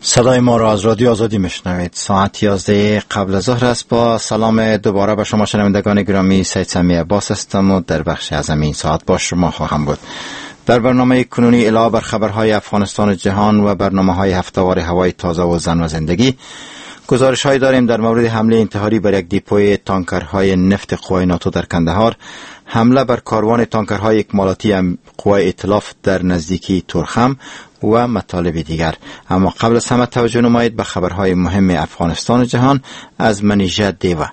صدای ما را از رادیو آزادی میشنوید. ساعت 11 قبل از ظهر است. با سلام دوباره به شما شنوندگان گرامی، سید سمی عباس هستم و در بخش از این ساعت با شما خواهم بود. در برنامه کنونی علاوه بر خبرهای افغانستان و جهان و برنامه‌های هفته‌وار هوای تازه و زن و زندگی، گزارش‌هایی داریم در مورد حمله انتحاری بر یک دیپوی تانکرهای نفت قوای ناتو در کندهار، حمله بر کاروان تانکرهای اکمالاتی قوای ائتلاف در نزدیکی تورخم و مطالب دیگر. اما قبل از همه توجه نمایید به خبرهای مهم افغانستان و جهان از منیژه دیوه.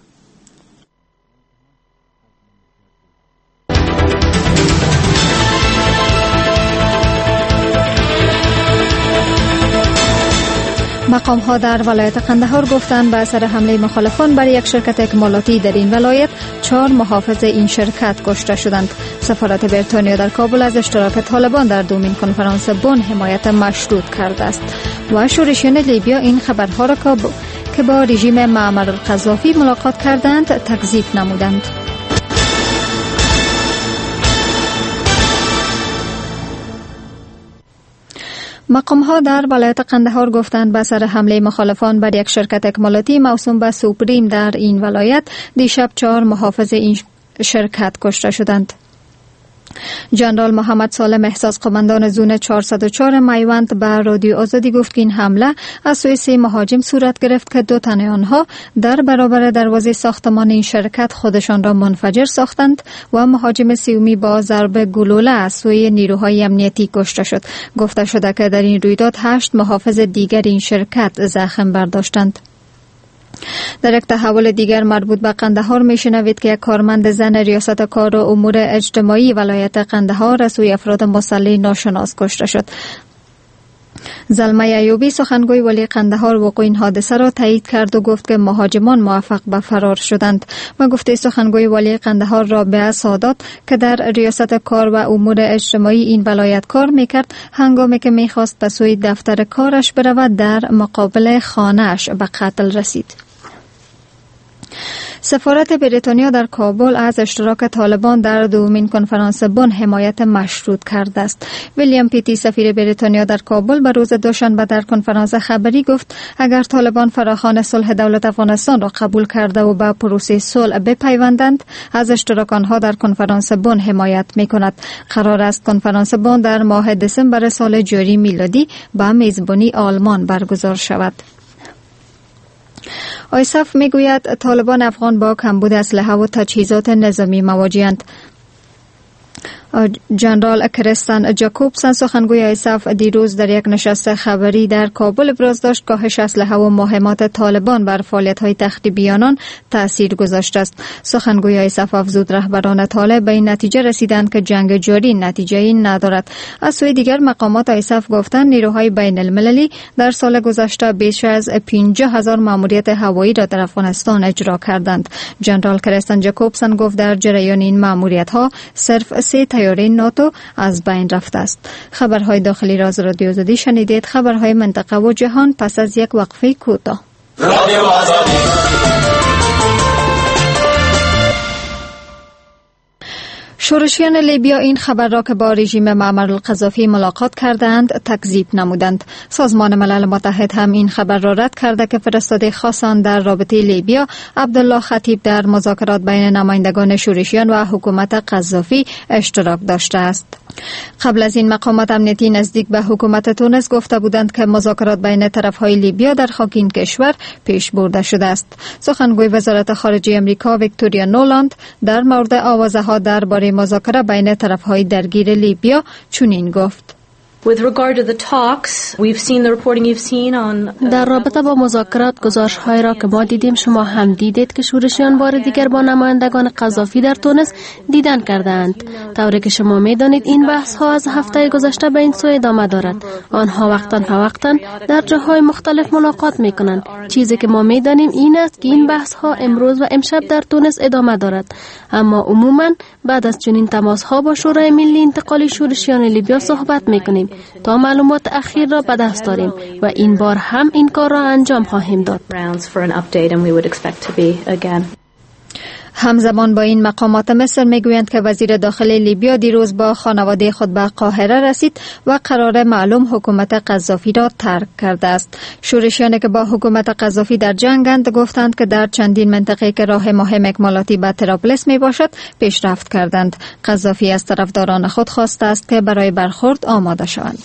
مقام ها در ولایت قندهار گفتند به اثر حمله مخالفان بر یک شرکت اکمالاتی در این ولایت 4 محافظ این شرکت کشته شدند. سفارت بریتانیا در کابل از اشتراک طالبان در دومین کنفرانس بن حمایت مشروط کرده است و شورشیان لیبیا این خبرها را که با رژیم معمر القذافی ملاقات کردند تکذیب نمودند. مقام ها در ولایت قندهار گفتند به اثر حمله مخالفان بر یک شرکت اکمالاتی موسوم به سوپریم در این ولایت دیشب 4 محافظ این شرکت کشته شدند. جنرال محمد سالم احساس قماندان زون 404 میوند به رادیو آزادی گفت که این حمله از سوی 3 مهاجم صورت گرفت که 2 تن آنها در برابر دروازه ساختمان این شرکت خودشان را منفجر ساختند و مهاجم سومی با ضرب گلوله از سوی نیروهای امنیتی کشته شد. گفته شده که در این رویداد 8 محافظ دیگر این شرکت زخم برداشتند. در یک تحول دیگر مربوط به قندهار میشنوید که یک کارمند زن ریاست کار و امور اجتماعی ولایت قندهار از سوی افراد مسلح ناشناس کشته شد. زلمه ایوبی سخنگوی ولی قندهار وقوع این حادثه را تایید کرد و گفت که مهاجمان موفق به فرار شدند. و گفته سخنگوی ولی قندهار رابعه سادات که در ریاست کار و امور اجتماعی این ولایت کار میکرد، هنگامی که میخواست به سوی دفتر کارش برود در مقابل خانه‌اش به قتل رسید. سفارت بریتانیا در کابل از اشتراک طالبان در دومین کنفرانس بن حمایت مشروط کرده است. ویلیام پیتی سفیر بریتانیا در کابل به روز دوشنبه در کنفرانس خبری گفت اگر طالبان فراخوان صلح دولت افغانستان را قبول کرده و به پروسه صلح بپیوندند، از اشتراک آنها در کنفرانس بن حمایت می‌کند. قرار است کنفرانس بن در ماه دسامبر سال جاری میلادی به میزبانی آلمان برگزار شود. آیساف میگوید طالبان افغان با کمبود اسلحه و تجهیزات نظامی مواجه‌اند. جنرال کریستن جاکوبسن سخنگوی آیساف دیروز در یک نشست خبری در کابل ابراز داشت کاهش اسلحه و مهمات طالبان بر فعالیت‌های تخریبی آنان تأثیر گذاشته است. سخنگوی آیساف افزود رهبران طالب به این نتیجه رسیدند که جنگ جاری نتیجه‌ای ندارد. از سوی دیگر مقامات آیساف گفتند نیروهای بین المللی در سال گذشته بیش از 50,000 مأموریت هوایی را در افغانستان اجرا کردند. جنرال کریستن جاکوبسن گفت در جریان این مأموریت‌ها صرف 3 طیاره ناتو از بین رفته است. خبرهای داخلی را از رادیو آزادی شنیدید. خبرهای منطقه و جهان پس از یک وقفه کوتاه. رادیو آزادی. شورشیان لیبیا این خبر را که با رژیم معمر القذافی ملاقات کردند تکذیب نمودند. سازمان ملل متحد هم این خبر را رد کرده که فرستاده خاص آن در رابطه لیبیا عبدالله خطیب در مذاکرات بین نمایندگان شورشیان و حکومت قذافی اشتراک داشته است. قبل از این مقامات امنیتی نزدیک به حکومت تونس گفته بودند که مذاکرات بین طرفهای لیبیا در خاک این کشور پیش برده شده است. سخنگوی وزارت خارجه امریکا ویکتوریا نولاند در مورد آوازه‌ها درباره مذاکره بین طرفهای درگیر لیبیا چنین گفت: در رابطه با مذاکرات گزارش‌های را که ما دیدیم شما هم دیدید که شورشیان بار دیگر با نمایندگان قذافی در تونس دیدن کردند. طوری که شما می‌دانید این بحث‌ها از هفته گذشته به این سو ادامه دارد. آنها وقتاً فوقتاً در جاهای مختلف ملاقات می‌کنند. چیزی که ما می‌دانیم این است که این بحث‌ها امروز و امشب در تونس ادامه دارد. اما عموماً بعد از چنین تماس‌ها با شورای ملی انتقالی شورشیان لیبیا صحبت می‌کنیم تا معلومات اخیر را به دست داریم و این بار هم این کار را انجام خواهیم داد. همزمان با این مقامات مصر میگویند که وزیر داخلی لیبیا دیروز با خانواده خود به قاهره رسید و قرار معلوم حکومت قذافی را ترک کرده است. شورشیانی که با حکومت قذافی در جنگند گفتند که در چندین منطقه که راه مهم اکمالاتی به طرابلس می باشد پیشرفت کردند. قذافی از طرفداران خود خواسته است که برای برخورد آماده شوند.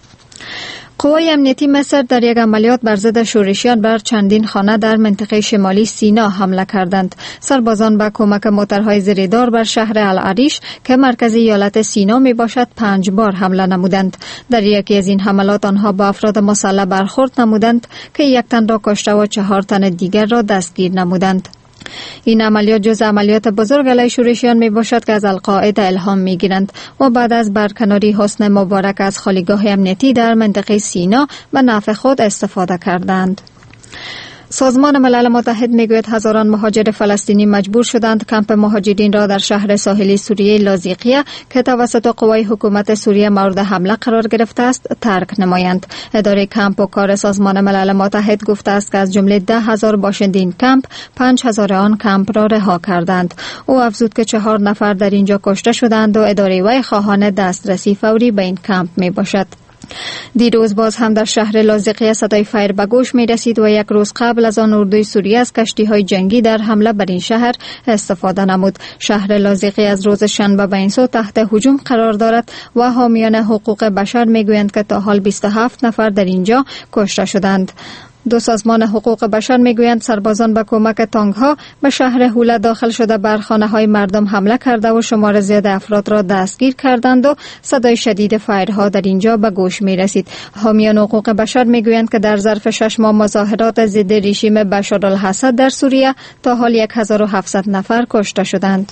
قوای امنیتی مصر در یک عملیات بر ضد شورشیان بر چندین خانه در منطقه شمالی سینا حمله کردند. سربازان با کمک موترهای زیردار بر شهر العریش که مرکز ایالت سینا می باشد 5 بار حمله نمودند. در یکی از این حملات آنها با افراد مسلح برخورد نمودند که 1 تن را کشته و 4 تن دیگر را دستگیر نمودند. این عملیات جز عملیات بزرگ علیه شورشیان می باشد که از القاعده الهام می گیرند و بعد از برکناری حسن مبارک از خالیگاه امنیتی در منطقه سینا به نفع خود استفاده کردند. سازمان ملل متحد میگوید هزاران مهاجر فلسطینی مجبور شدند کمپ مهاجرین را در شهر ساحلی سوریه لازیقیه که توسط قوای حکومت سوریه مورد حمله قرار گرفته است ترک نمایند. اداره کمپ و کار سازمان ملل متحد گفته است که از جمله 10,000 باشنده این کمپ 5,000 آن کمپ را رها کردند. او افزود که 4 نفر در اینجا کشته شدند و اداره وی خواهان دسترسی فوری به این کمپ می باشد. دیروز باز هم در شهر لازیقیه صدای فایر به گوش می رسید و 1 روز قبل از آن اردوی سوریه از کشتی‌های جنگی در حمله بر این شهر استفاده نمود. شهر لازیقیه از روز شنبه به این سو تحت هجوم قرار دارد و حامیان حقوق بشر می گویند که تا حال 27 نفر در اینجا کشته شدند. 2 سازمان حقوق بشر میگویند سربازان به کمک تانک‌ها به شهر هوله داخل شده بر خانه‌های مردم حمله کرده و شمار زیاد افراد را دستگیر کردند و صدای شدید فایرها در اینجا به گوش می‌رسید. حامیان حقوق بشر میگویند که در ظرف 6 ماه مظاهرات ضد رژیم بشار الاسد در سوریه تا حال 1700 نفر کشته شدند.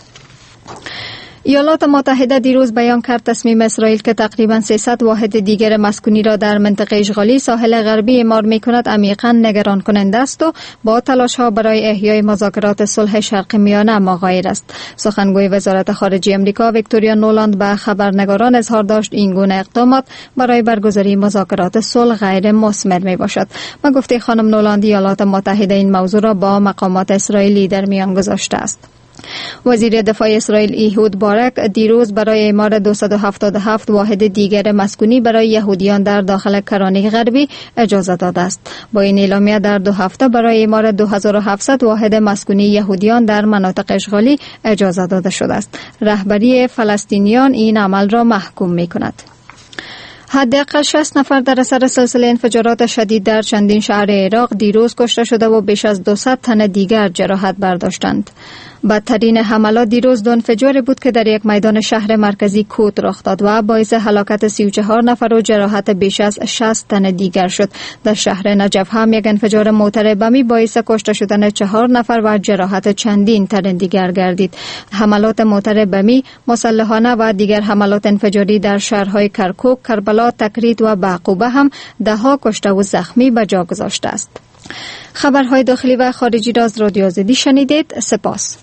ایالات متحده دیروز بیان کرد تصمیم اسرائیل که تقریباً 300 واحد دیگر مسکونی را در منطقه اشغالی ساحل غربی اعمار می‌کند عمیقاً نگران کننده است و با تلاش‌ها برای احیای مذاکرات صلح شرق میانه مغایر است. سخنگوی وزارت خارجه آمریکا ویکتوریا نولاند به خبرنگاران اظهار داشت این گونه اقدامات برای برگزاری مذاکرات صلح غیر مثمر میباشد. و گفته خانم نولاند ایالات متحده این موضوع را با مقامات اسرائیلی در میان گذاشته است. وزیر دفاع اسرائیل ایهود بارک دیروز برای اعمار 277 واحد دیگر مسکونی برای یهودیان در داخل کرانه غربی اجازه داده است. با این اعلامیه در 2 هفته برای اعمار 2700 واحد مسکونی یهودیان در مناطق اشغالی اجازه داده شده است. رهبری فلسطینیان این عمل را محکوم می‌کند. حداقل 60 نفر در اثر سلسله انفجارات شدید در چندین شهر عراق دیروز کشته شده و بیش از 200 تن دیگر جراحت برداشتند. بدترین حملات دیروز 2 انفجاری بود که در یک میدان شهر مرکزی کوت رخ داد و باعث هلاکت 34 نفر و جراحت بیش از 60 تن دیگر شد. در شهر نجف هم یک انفجار موتر بمی باعث کشته شدن 4 نفر و جراحت چندین تن دیگر گردید. حملات موتر بمی، مسلحانه و دیگر حملات انفجاری در شهرهای کرکوک، کربلا، تکریت و بعقوبه هم 10 کشته و زخمی به جا گذاشته است. خبرهای داخلی و خارجی را از رادیو آزادی شنیدید. سپاس.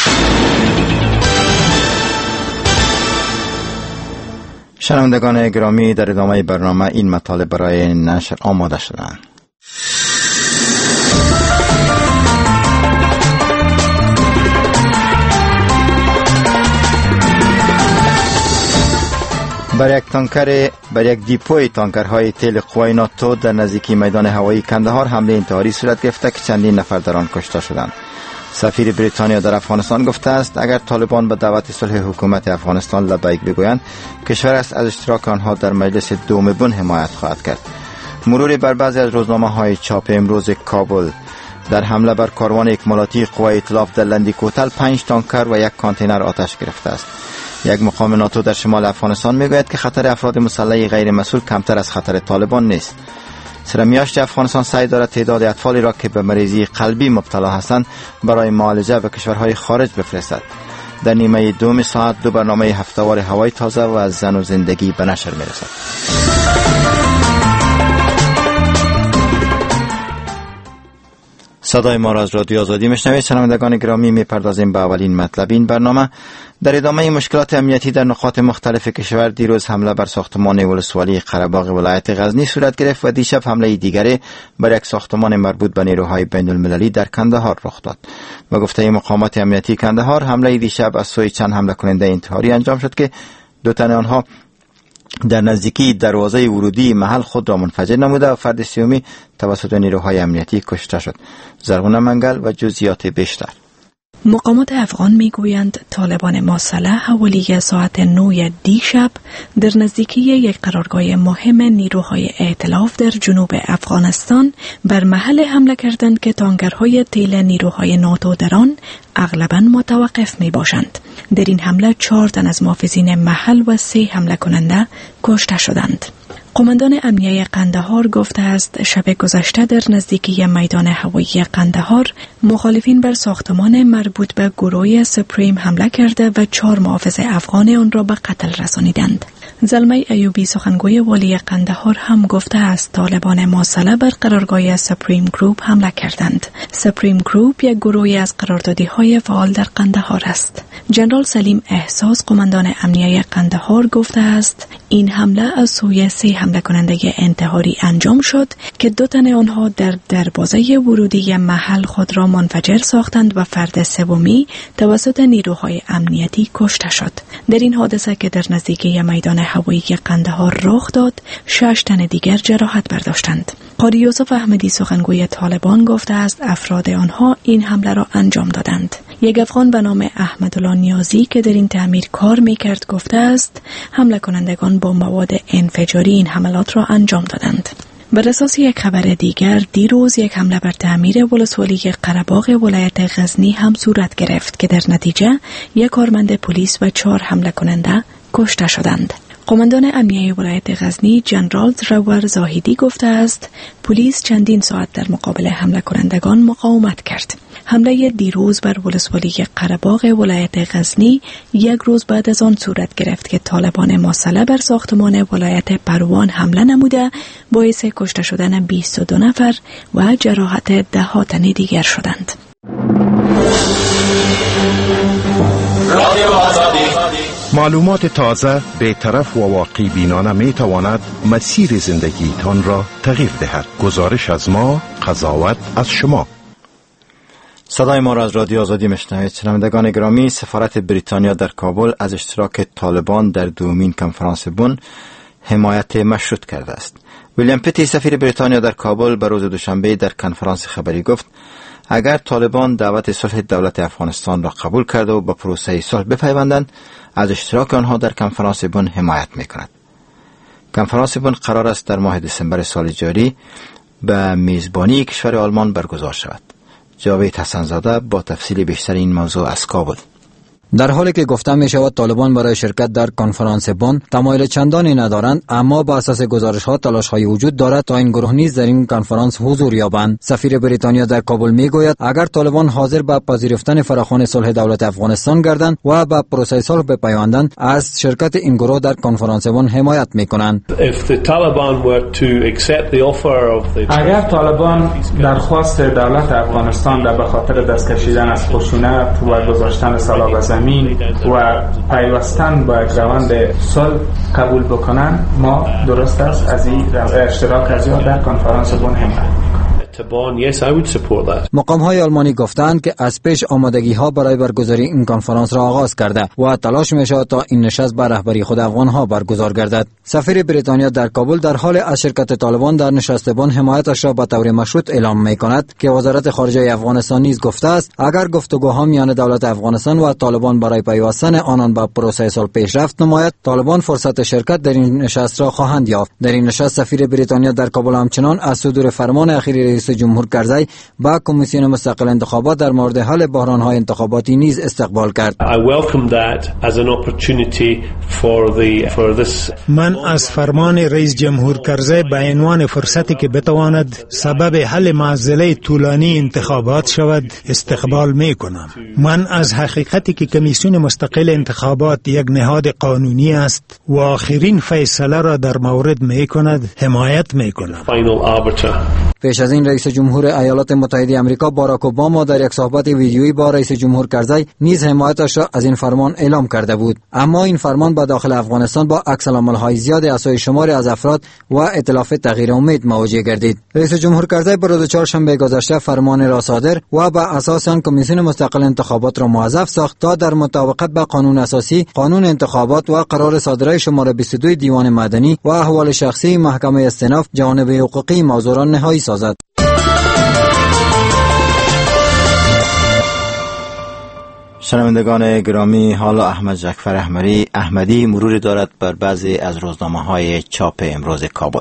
شنوندگان گرامی، در ادامه برنامه این مطالب برای نشر آماده شدند. بر یک دیپوی تانکرهای تیل قوای ناتو در نزدیکی میدان هوایی کندهار حمله انتحاری صورت گرفته که چندین نفر در آن کشته شدند. سفیر بریتانیا در افغانستان گفته است اگر طالبان به دعوت صلح حکومت افغانستان لبیک بگویند، کشور است از اشتراک آنها در مجلس دوم بن حمایت خواهد کرد. مروری بر بعضی از روزنامه‌های چاپ امروز کابل. در حمله بر کاروان اکمالاتی قوای ائتلاف در لندی کوتل 5 تانکر و 1 کانتینر آتش گرفته است. یک مقام ناتو در شمال افغانستان میگوید که خطر افراد مسلح غیر مسئول کمتر از خطر طالبان نیست. سرمیاشت افغانستان سعی دارد تعداد اطفالی را که به مریضی قلبی مبتلا هستند برای معالجه به کشورهای خارج بفرستد. در نیمه دوم ساعت 2 برنامه هفتهوار هوای تازه و از زن و زندگی به نشر میرسد. صدای ما را از رادیو آزادی میشنوید. شنوندگان گرامی، میپردازیم به اولین مطلب این برنامه. در ادامه مشکلات امنیتی در نقاط مختلف کشور، دیروز حمله بر ساختمان ولسوالی قره‌باغ ولایت غزنی صورت گرفت و دیشب حمله دیگری بر یک ساختمان مربوط به نیروهای بین المللی در کندهار رخ داد. و گفته مقامات امنیتی کندهار، حمله دیشب از سوی چند حمله کننده انتحاری انجام شد که دو تن آنها در نزدیکی دروازه ورودی محل خود را منفجر نموده و فرد سومی توسط نیروهای امنیتی کشته شد. زرغونه منگل و جزئیات بیشتر. مقامات افغان میگویند طالبان مسلح حوالی ساعت 9 دیشب در نزدیکی یک قرارگاه مهم نیروهای ائتلاف در جنوب افغانستان بر محل حمله کردند که تانکرهای تیل نیروهای ناتو در آن اغلباً متوقف می باشند. در این حمله 4 تن از محافظین محل و 3 حمله کننده کشته شدند. قماندان امنیه قندهار گفته است شب گذشته در نزدیکی میدان هوایی قندهار مخالفین بر ساختمان مربوط به گروه سپریم حمله کرده و 4 محافظ افغان آن را به قتل رسانیدند. زلمه ایوبی سخنگوی والی قندهار هم گفته است طالبان مسلح بر قرارگاه سپریم گروپ حمله کردند. سپریم گروپ یک گروهی از قراردادی‌های فعال در قندهار است. جنرال سلیم احساس قماندان امنیه قندهار گفته است این حمله از سوی 3 حمله کننده انتحاری انجام شد که 2 تن آنها در دروازه ورودی محل خود را منفجر ساختند و فرد سومی توسط نیروهای امنیتی کشته شد. در این حادثه که در نزدیکی میدان هوایی قندهار رخ داد 6 تن دیگر جراحت برداشتند. قاری یوسف احمدی سخنگوی طالبان گفته است افراد آنها این حمله را انجام دادند. یک افغان به نام احمدالله نیازی که در این تعمیر کار میکرد گفته است حمله کنندگان با مواد انفجاری این حملات را انجام دادند. بر اساس یک خبر دیگر دیروز یک حمله بر تعمیر ولسوالی قره‌باغ ولایت غزنی هم صورت گرفت که در نتیجه یک کارمند پلیس و 4 حمله کننده کشته شدند. قماندان امنیه ولایت غزنی جنرال رور زاهدی گفته است پلیس چندین ساعت در مقابل حمله کنندگان مقاومت کرد. حمله دیروز بر ولسوالی قره‌باغ ولایت غزنی یک روز بعد از آن صورت گرفت که طالبان مسلح بر ساختمان ولایت پروان حمله نموده باعث کشته شدن 22 نفر و جراحت 10 تن دیگر شدند. معلومات تازه، بی‌طرف و واقعی بینانه می تواند مسیر زندگی تان را تغییر دهد. گزارش از ما، قضاوت از شما. صدای ما را از رادیو آزادی میشنوید. شنوندگان گرامی، سفارت بریتانیا در کابل از اشتراک طالبان در دومین کنفرانس بن حمایت مشروط کرده است. ویلیام پیتی سفیر بریتانیا در کابل به روز دوشنبه در کنفرانس خبری گفت اگر طالبان دعوت صلح دولت افغانستان را قبول کرده و به پروسه صلح بپیوندند از اشتراک آنها در کنفرانس بن حمایت میکند. کنفرانس بن قرار است در ماه دسامبر سال جاری به میزبانی کشور آلمان برگزار شود. جاوید حسن‌زاده با تفصیل بیشتر این موضوع از کابل. در حالی که گفته می شود طالبان برای شرکت در کنفرانس بن تمایل چندانی ندارند، اما با اساس گزارش ها تلاش های وجود دارد تا این گروه نیز در این کنفرانس حضور یابند. سفیر بریتانیا در کابل می گوید اگر طالبان حاضر به پذیرفتن فراخوان صلح دولت افغانستان گردند و به پروسه صلح بپیوندند از شرکت این گروه در کنفرانس بن حمایت می کنند. اگر طالبان درخواست دولت افغانستان را به خاطر دست کشیدن از خشونت و گذاشتن سلاح زمین و پیوستن با یک روند صلح قبول بکنن، ما درست است از این اشتراک از در کنفرانس بن حمایت. مقام های آلمانی گفتند که از پیش آمادگی ها برای برگزاری این کنفرانس را آغاز کرده و تلاش می شود تا این نشست به رهبری خود افغان ها برگزار گردد. سفیر بریتانیا در کابل در حال از شرکت طالبان در نشست بن حمایتش را به طور مشروط اعلام می کند که وزارت خارجه افغانستان نیز گفته است اگر گفتگوها میان دولت افغانستان و طالبان برای پیوستن آنان به پروسه صلح پیشرفت نماید، طالبان فرصت شرکت در این نشست را خواهند یافت. در این نشست سفیر بریتانیا در کابل همچنان از صدور فرمان اخیر رئیس جمهور کرزی با کمیسیون مستقل انتخابات در مورد حل بحران‌های انتخاباتی نیز استقبال کرد. من از فرمان رئیس جمهور کرزی به عنوان فرصتی که بتواند سبب حل معضله طولانی انتخابات شود استقبال می‌کنم. من از حقیقتی که کمیسیون مستقل انتخابات یک نهاد قانونی است و آخرین فیصله را در مورد می‌کند حمایت می‌کنم. پیش از این رئیس جمهور ایالات متحده آمریکا باراک اوباما در یک صحبت ویدیویی با رئیس جمهور کرزی نیز حمایتش را از این فرمان اعلام کرده بود. اما این فرمان به داخل افغانستان با عکس‌العمل‌های زیاد از سوی شماری از افراد و ائتلاف تغییر امید مواجه گردید. رئیس جمهور کرزی بر روز چهارشنبه گذشته فرمان را صادر و به اساس آن کمیسیون مستقل انتخابات را موظف ساخت تا در مطابقت با قانون اساسی، قانون انتخابات و قرار صادره شماره 22 دیوان مدنی و احوال شخصی محکمه استئناف جانب حقوقی موضوع را نهایی سازد. شنوندگان گرامی، حالا احمد جعفر احمدی مروری دارد بر بعضی از روزنامه‌های چاپ امروز کابل.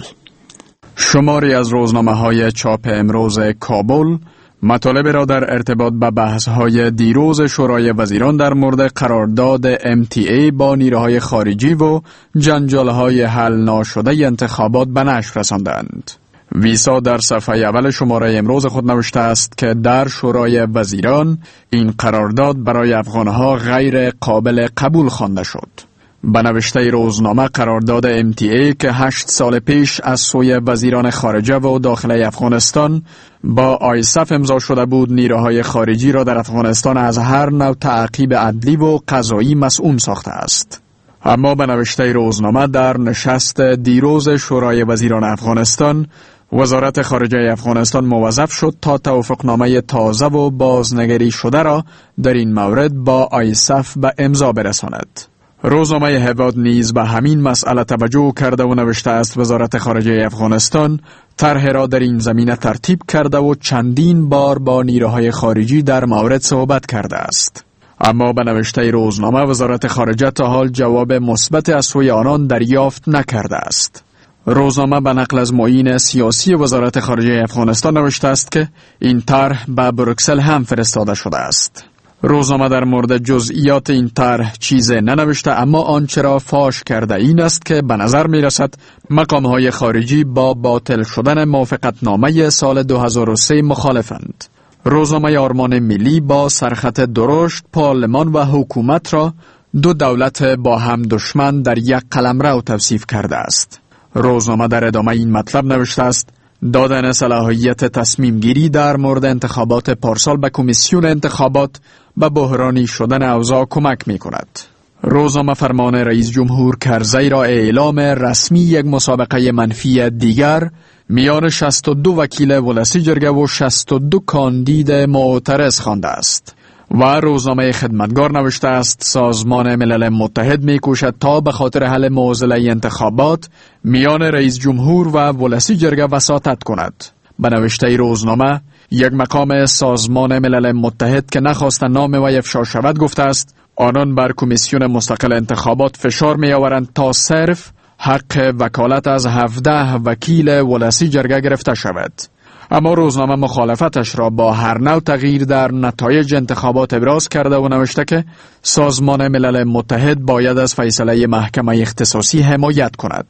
شماری از روزنامه‌های چاپ امروز کابل مطالب را در ارتباط به بحث‌های دیروز شورای وزیران در مورد قرارداد MTA با نیروهای خارجی و جنجال‌های حل ناشده انتخابات به نشر رساندند. ویسا در صفحه اول شماره امروز خود نوشته است که در شورای وزیران این قرارداد برای افغانها غیر قابل قبول خوانده شد. به نوشته روزنامه قرارداد MTA که 8 سال پیش از سوی وزیران خارجه و داخلی افغانستان با آیسف امضا شده بود، نیروهای خارجی را در افغانستان از هر نوع تعقیب عدلی و قضایی مسئول ساخته است. اما به نوشته روزنامه در نشست دیروز شورای وزیران افغانستان، وزارت خارجه افغانستان موظف شد تا توافقنامه تازه و بازنگری شده را در این مورد با آیسف به امضا برساند. روزنامه هواد نیز به همین مسئله توجه کرده و نوشته است وزارت خارجه افغانستان طرح را در این زمینه ترتیب کرده و چندین بار با نیروهای خارجی در مورد صحبت کرده است. اما به نوشته روزنامه وزارت خارجه تا حال جواب مثبت از سوی آنان دریافت نکرده است. روزنامه به نقل از معین سیاسی وزارت خارجه افغانستان نوشته است که این طرح به بروکسل هم فرستاده شده است. روزنامه در مورد جزئیات این طرح چیزی ننوشته، اما آنچه را فاش کرده این است که به نظر می رسد مقامهای خارجی با باطل شدن موافقتنامه سال 2003 مخالفند. روزنامه آرمان ملی با سرخط درشت پارلمان و حکومت را دو دولت با هم دشمن در یک قلمرو توصیف کرده است. روزنامه در ادامه این مطلب نوشته است دادن صلاحیت تصمیم گیری در مورد انتخابات پارسال به کمیسیون انتخابات به بحرانی شدن اوضاع کمک می کند. روزنامه فرمان رئیس جمهور کرزی را اعلام رسمی یک مسابقه منفی دیگر میان 62 وکیل ولسی جرگه و 62 کاندید معترض خوانده است. و روزنامه خدمتگار نوشته است سازمان ملل متحد می‌کوشد تا به خاطر حل معضله انتخابات میان رئیس جمهور و ولسی جرگه وساطت کند. به نوشته روزنامه یک مقام سازمان ملل متحد که نخواست نام و افشا شود گفته است آنان بر کمیسیون مستقل انتخابات فشار می‌آورند تا صرف حق وکالت از 17 وکیل ولسی جرگه گرفته شود. اما روزنامه مخالفتش را با هر نوع تغییر در نتایج انتخابات ابراز کرده و نوشته که سازمان ملل متحد باید از فیصله محکمه اختصاصی حمایت کند.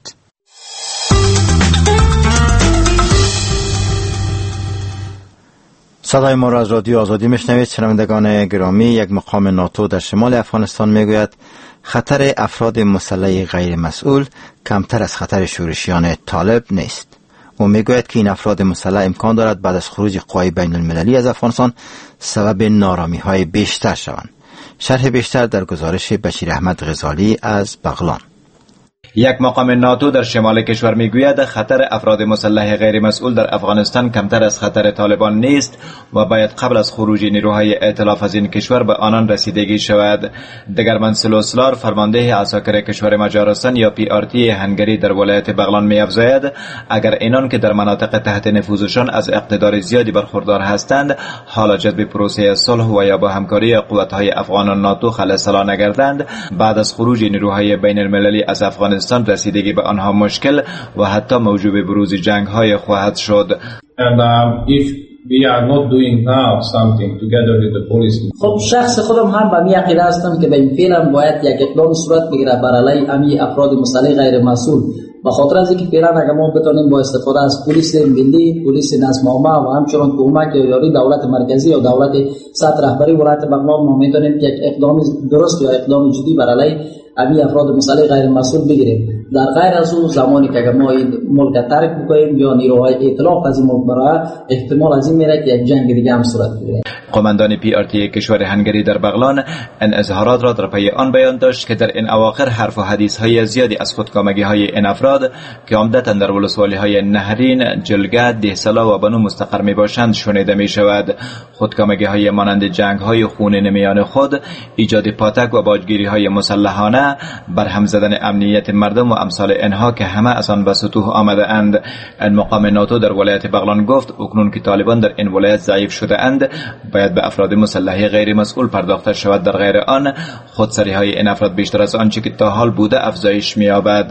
صدای ما را از رادیو آزادی میشنوید. شنوندگان گرامی، یک مقام ناتو در شمال افغانستان میگوید خطر افراد مسلح غیر مسئول کمتر از خطر شورشیان طالب نیست. او میگوید که این افراد مسلح امکان دارد بعد از خروج قوای بین المللی از افغانستان سبب نارامی های بیشتر شوند. شرح بیشتر در گزارش بشیر احمد غزالی از بغلان. یک مقام ناتو در شمال کشور میگوید خطر افراد مسلح غیر مسئول در افغانستان کمتر از خطر طالبان نیست و باید قبل از خروج نیروهای ائتلاف از این کشور به آنان رسیدگی شود. دگرمن سلوسلار فرمانده عساکر کشور مجارستان یا PRT هنگری در ولایت بغلان می‌افزاید اگر اینان که در مناطق تحت نفوذشان از اقتدار زیادی برخوردار هستند حالا جذب پروسه صلح و یا با همکاری قوت‌های افغان و ناتو خلسلا نگردند، بعد از خروج نیروهای بین المللی از افغانستان رسیدگی به آنها مشکل و حتی موجب بروز جنگ های خواهد شد. خب شخص خودم هم به می عقیده هستم که به این فعلا باید یک اقدام صورت بگیره برای امی افراد مسلح غیر مسئول، به خاطر از اینکه فعلا اگر ما بتونیم با استفاده از پلیس ملی، پلیس نظم عامه و همچنان کمک یا یاری دولت مرکزی یا دولت سطح رهبری ولایت بغلان ما میتونیم یک اقدام درست یا اقدام جدی برای امی افراد مسلح غیر مسئول بگیریم. در غیر از او زمانی که ما این ملک ترک بکنیم یا نیروهای ائتلاف از این ملک برای احتمال از این میره که یک جنگ دیگه هم صورت بگیره. قماندان PRT کشور هنگری در بغلان این اظهارات را در پی آن بیان داشت که در این اواخر حرف و حدیث های زیادی از خودکامگی های این افراد که عمدتاً در ولسوالی های نهرین، جلگه، دهسلا و بنو مستقر می باشند شنیده می شود. خودکامگی های مانند جنگ های خونین میان خود، ایجاد پاتک و باجگیری های مسلحانه، برهم زدن امنیت مردم و امثال اینها که همه از آن به سطوح آمده اند. این مقام ناتو در ولایت بغلان گفت اکنون که طالبان در این ولایت ضعیف شده اند باید به افراد مسلح غیر مسئول پرداخته شود، در غیر آن خودسری های این افراد بیشتر از آنچه که تا حال بوده افزایش می‌یابد.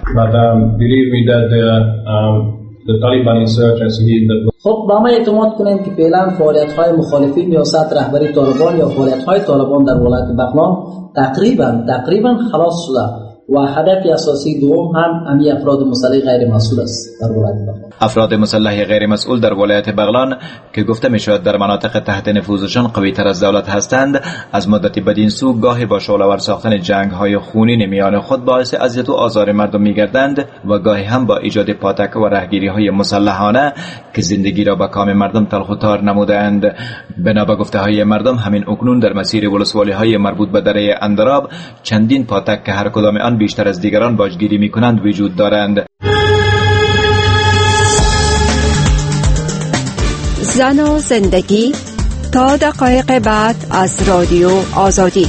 خب با ما اعتماد کنیم که فعلا فعالیت‌های مخالفین یا سطح رهبری طالبان یا فعالیت‌های طالبان در ولایت بغلان تقریبا خلاص شده و هدف اساسی دوم هم امی افراد مسلح غیر مسئول است در ولایت بغلان. افراد مسلح غیر مسئول در ولایت بغلان که گفته می شود در مناطق تحت نفوذشان قوی تر از دولت هستند، از مدتی بدین سو گاهی با شعله‌ور ساختن جنگ‌های خونین میان خود باعث اذیت و آزار مردم می‌گردند و گاهی هم با ایجاد پاتک و رهگیری‌های مسلحانه که زندگی را به کام مردم تلخ و تار نمودند. بنا به گفته‌های مردم همین اکنون در مسیر ولسوالی‌های مربوط به دره اندراب چندین پاتک که هر کدام آن بیشتر از دیگران باجگیری می‌کنند وجود دارند. زن و زندگی تا دقایق بعد از رادیو آزادی.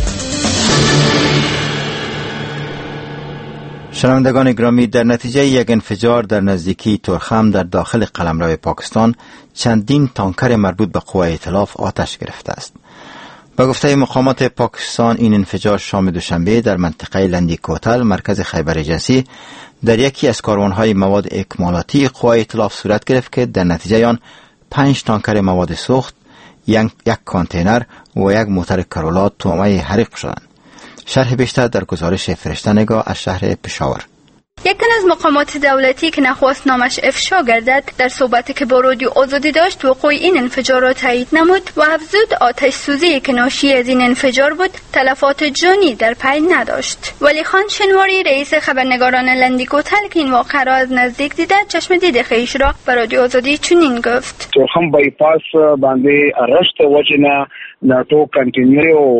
شنوندگان گرامی، در نتیجه یک انفجار در نزدیکی تورخم در داخل قلمرو پاکستان چندین تانکر مربوط به قوای ائتلاف آتش گرفته است. به گفته مقامات پاکستان این انفجار شام دوشنبه در منطقه لندی کوتل مرکز خیبر جنسی در یکی از کاروانهای مواد اکمالاتی قوای ائتلاف صورت گرفت که در نتیجه آن 5 تانکر مواد سوخت، یک کانتینر و یک موتر کرولا تومه حریق شدند. شرح بیشتر در گزارش فرشته نگاه از شهر پشاور. یکن از مقامات دولتی که نخواست نامش افشا گردد در صحبتی که با رادیو آزادی داشت وقوع این انفجار را تایید نمود و افزود آتش سوزی که ناشی از این انفجار بود تلفات جانی در پی نداشت. ولی خان شنواری رئیس خبرنگاران لندی کوتل که این واقعه را از نزدیک دیده چشم دید خویش را به رادیو آزادی چنین گفت: تورخم بایپاس باندې رشت وجنه ناتو کنټینیو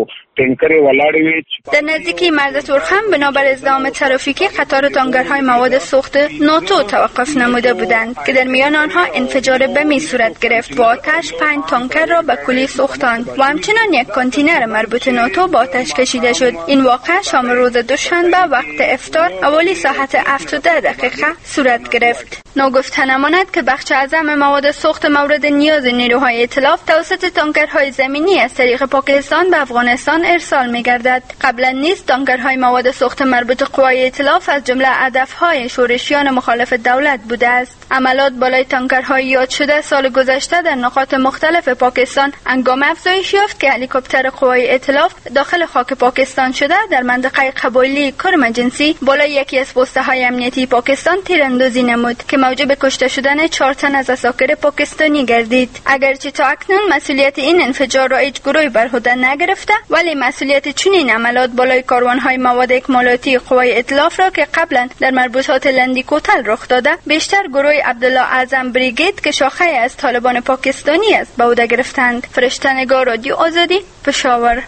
در نزدیکی مرز تورخم بنابر ازدحام ترافیکی قطار تانکرهای مواد سوخت ناتو توقف نموده بودند که در میان آنها انفجار بمی صورت گرفت و آتش 5 تانکر را به کلی سوختاند و همچنان یک کانتینر مربوط ناتو با آتش کشیده شد. این واقعه شام روز دوشنبه وقت افطار حوالی ساعت 7:10 صورت گرفت. ناگفته نماند که بخش اعظم مواد سوخت مورد نیاز نیروهای ائتلاف توسط تانکرهای زمینی از طریق پاکستان به افغانستان ارسال می‌گردد. قبلا نیز تانکرهای مواد سوخت مربوط قوای ائتلاف از جمله هدف‌های شورشیان مخالف دولت بوده است. عملیات بالای تانکرهای یاد شده سال گذشته در نقاط مختلف پاکستان هنگام افزایش یافت که هلیکوپتر قوای ائتلاف داخل خاک پاکستان شده در منطقه قبایلی کرم جنسی بالای یکی از پست‌های امنیتی پاکستان تیراندازی نمود که موجب کشته شدن 4 تن از عساکر پاکستانی گردید. اگرچه تا اکنون مسئولیت این انفجار را هیچ گروهی بر عهده نگرفته، ولی مسئولیت چنین عملیات بالای کاروان‌های مواد اکمالاتی قوای ائتلاف را که قبلا در مربوطات لندی کوتل رخ داده بیشتر گروه عبدالله اعظم بریگید که شاخه از طالبان پاکستانی است به عهده گرفتند. فرشته نگاه، رادیو آزادی، پشاور.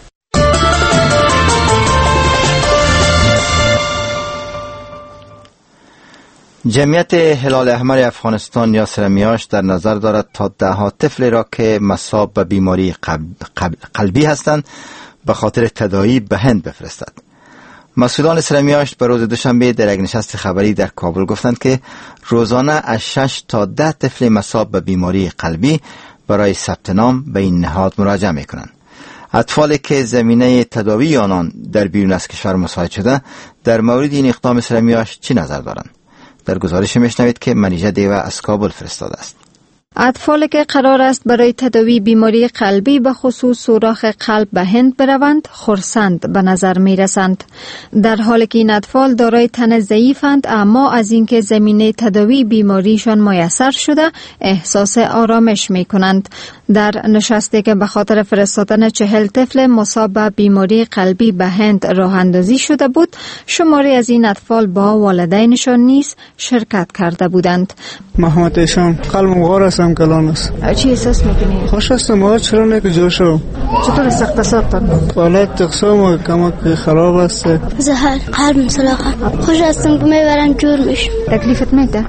جمعیت هلال احمر افغانستان یاسر میاش در نظر دارد تا 10 طفل را که مصاب به بیماری قلبی هستند به خاطر تداعی به هند بفرستد. مسئولان سرمیاشت به روز دوشنبه در یک نشست خبری در کابل گفتند که روزانه از 6 تا 10 طفل مصاب به بیماری قلبی برای ثبت نام به این نهاد مراجعه می‌کنند. اطفالی که زمینه تداوی آنان در بیرون از کشور مساعد شده در مورد این اقدام سرمیاشت چی نظر دارند؟ در گزارش میشنوید که منیژه دیوه از کابل فرستاده است. اطفالی که قرار است برای تداوی بیماری قلبی به خصوص سوراخ قلب به هند بروند خرسند به نظر می رسند. در حالی که این اطفال دارای تن ضعیفند اما از اینکه زمینه تداوی بیماریشان میسر شده احساس آرامش می کنند. در نشستی که به خاطر فرستادن 40 طفل مصاب به بیماری قلبی به هند راه اندازی شده بود، شماری از این اطفال با والدینشان نیز شرکت کرده بودند. محمد هشام، قلبم غار هستم کلان است. چی احساس میکنی؟ خوش هستم، آج چرا نه جوشو. چطور است اقتصادتان؟ حالت اقتصاد کمک خراب است. زهر قلبم سلاخه. خوش هستم که میبرم جور میشم. تکلیفت میده؟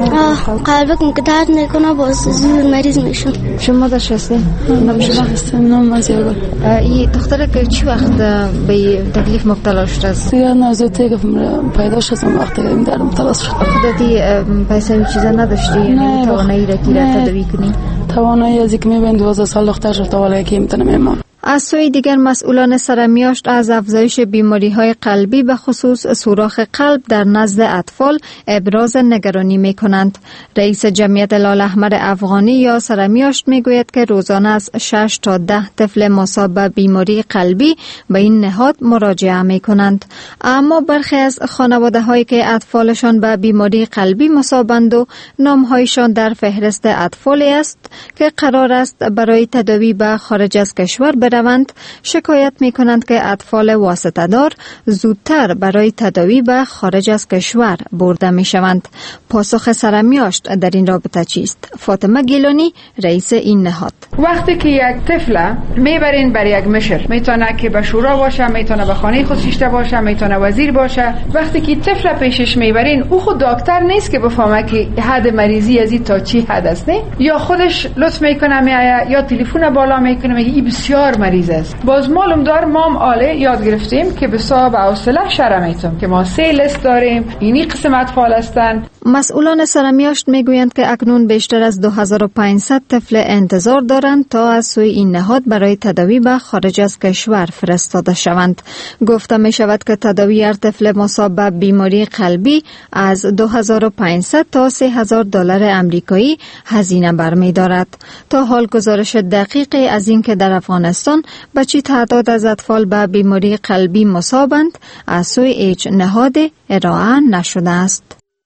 قلبم که درد میکنه باز زور مریض میشم. شما داشت هستی؟ هستم نام مزیگل. این دختره که چی وقت به تکلیف مبتلا شده است؟ دیگه نازوتی که پیدا شدم وقتی این در مبتلا شد. خودتی پیسه و چیزا نداشتی؟ یعنی توانایی را که تداوی کنی؟ توانایی از اینکه میبین 12 سال دختر شد ولی که میتونم ایمان. از سوی دیگر مسئولان سرمیاشت از افزایش بیماری‌های قلبی به خصوص سوراخ قلب در نزد اطفال ابراز نگرانی می‌کنند. رئیس جمعیت لاله‌احمر افغانی یا سرمیاشت می‌گوید که روزانه از 6 تا 10 طفل مصاب به بیماری قلبی به این نهاد مراجعه می‌کنند. اما برخی از خانواده‌هایی که اطفالشان به بیماری قلبی مصابند و نام‌هایشان در فهرست اطفالی است که قرار است برای تداوی به خارج از کشور روند، شکایت می کنند که اطفال واسطه دار زودتر برای تداوی به خارج از کشور برده می شوند. پاسخ سرمیاشت در این رابطه چیست؟ فاطمه گیلانی، رئیس این نهاد: وقتی که یک طفل میبرین بر یک مشر، میتونه که به شورا باشه، میتونه به خانه خودشیشته باشه، میتونه وزیر باشه، وقتی که طفل پیشش میبرین او خود دکتر نیست که بفهمه که حد مریضی از این تا چی حد است، نه؟ یا خودش لطف میکنه میآید یا تلفن بالا میکنه میگه این بسیار مریض است. باز معلوم دار مام آله یاد گرفتیم که به صاحب حوصله شرم میتونم که ما 3 لیست داریم، اینی قسم اطفال هستن. مسئولان سرمیاشت میگویند که اکنون بیشتر از 2500 طفل انتظار دارند تا از سوی این نهاد برای تداوی به خارج از کشور فرستاده شوند. گفته می شود که تداوی هر طفل مصاب به بیماری قلبی از 2500 تا 3000 دلار امریکایی هزینه برمی دارد. تا حال گزارش دقیقی از این که در افغانستان به چه تعداد از اطفال به بیماری قلبی مصابند از سوی هیچ نهاد ارائه نشده است.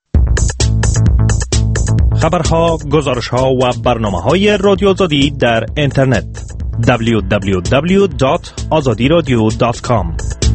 خبرها، گزارشها و برنامه‌های رادیو آزادی در اینترنت www.azadiradio.com.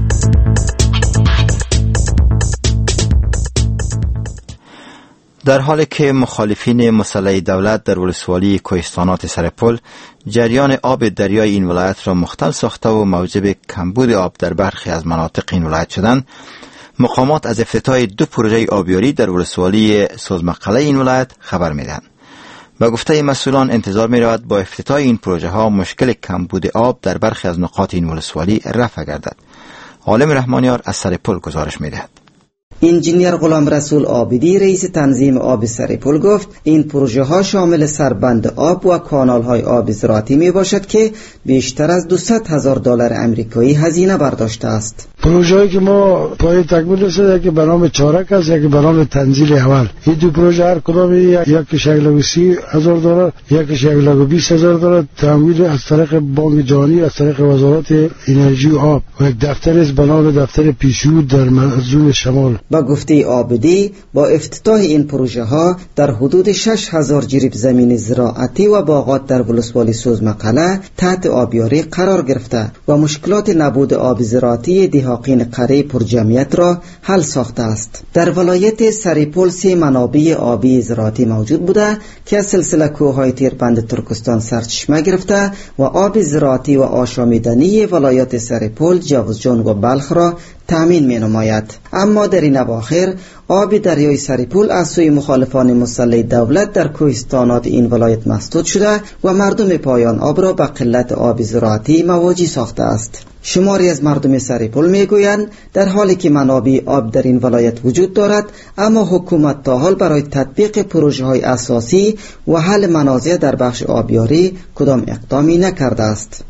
در حالی که مخالفین مسلح دولت در ولسوالی کوهستانات سرپل جریان آب دریای این ولایت را مختل ساخته و موجب کمبود آب در برخی از مناطق این ولایت شدند، مقامات از افتتاح 2 پروژه آبیاری در ولسوالی سوزمقله این ولایت خبر میدهند. به گفته مسئولان انتظار می رود با افتتاح این پروژه ها مشکل کمبود آب در برخی از نقاط این ولسوالی رفع گردد. عالم رحمانیار از سرپل گزارش می دهد. انجینیر غلام رسول عابدی رئیس تنظیم آب سرپل گفت این پروژه ها شامل سربند آب و کانال های آب زراعتی می باشد که بیشتر از 200,000 دلار امریکایی هزینه برداشته است. پروژه هایی که ما پای تکمیل رسیده که به نام چارک است یکی به نام تنزیل اول. این 2 پروژه هر کدام یکیش 130,000 دلار یکیش 120,000 دلار تمویل از طریق بانک جهانی از طریق وزارت انرژی و آب و یک دفتر است به نام دفتر پیشو در منظوم شمال. با گفته عابدی با افتتاح این پروژه ها در حدود 6,000 جریب زمین زراعتی و باغات در ولسوالی سوزمقله تحت آبیاری قرار گرفته و مشکلات نبود آب زراعتی دهاقین قریه پر جمعیت را حل ساخته است. در ولایت سرپل 3 منابع آبی زراعتی موجود بوده که از سلسله کوههای تیربند ترکستان سرچشمه گرفته و آب زراعتی و آشامیدنی ولایت سرپل، جوزجان و بلخ را تامین می نماید. اما در این اواخر آب دریای سرپل از سوی مخالفان مسلح دولت در کوهستانات این ولایت مسدود شده و مردم پایان آب را به قلت آب زراعتی مواجه ساخته است. شماری از مردم سرپل میگویند در حالی که منابع آب در این ولایت وجود دارد اما حکومت تا حال برای تطبیق پروژه های اساسی و حل منازع در بخش آبیاری کدام اقدامی نکرده است.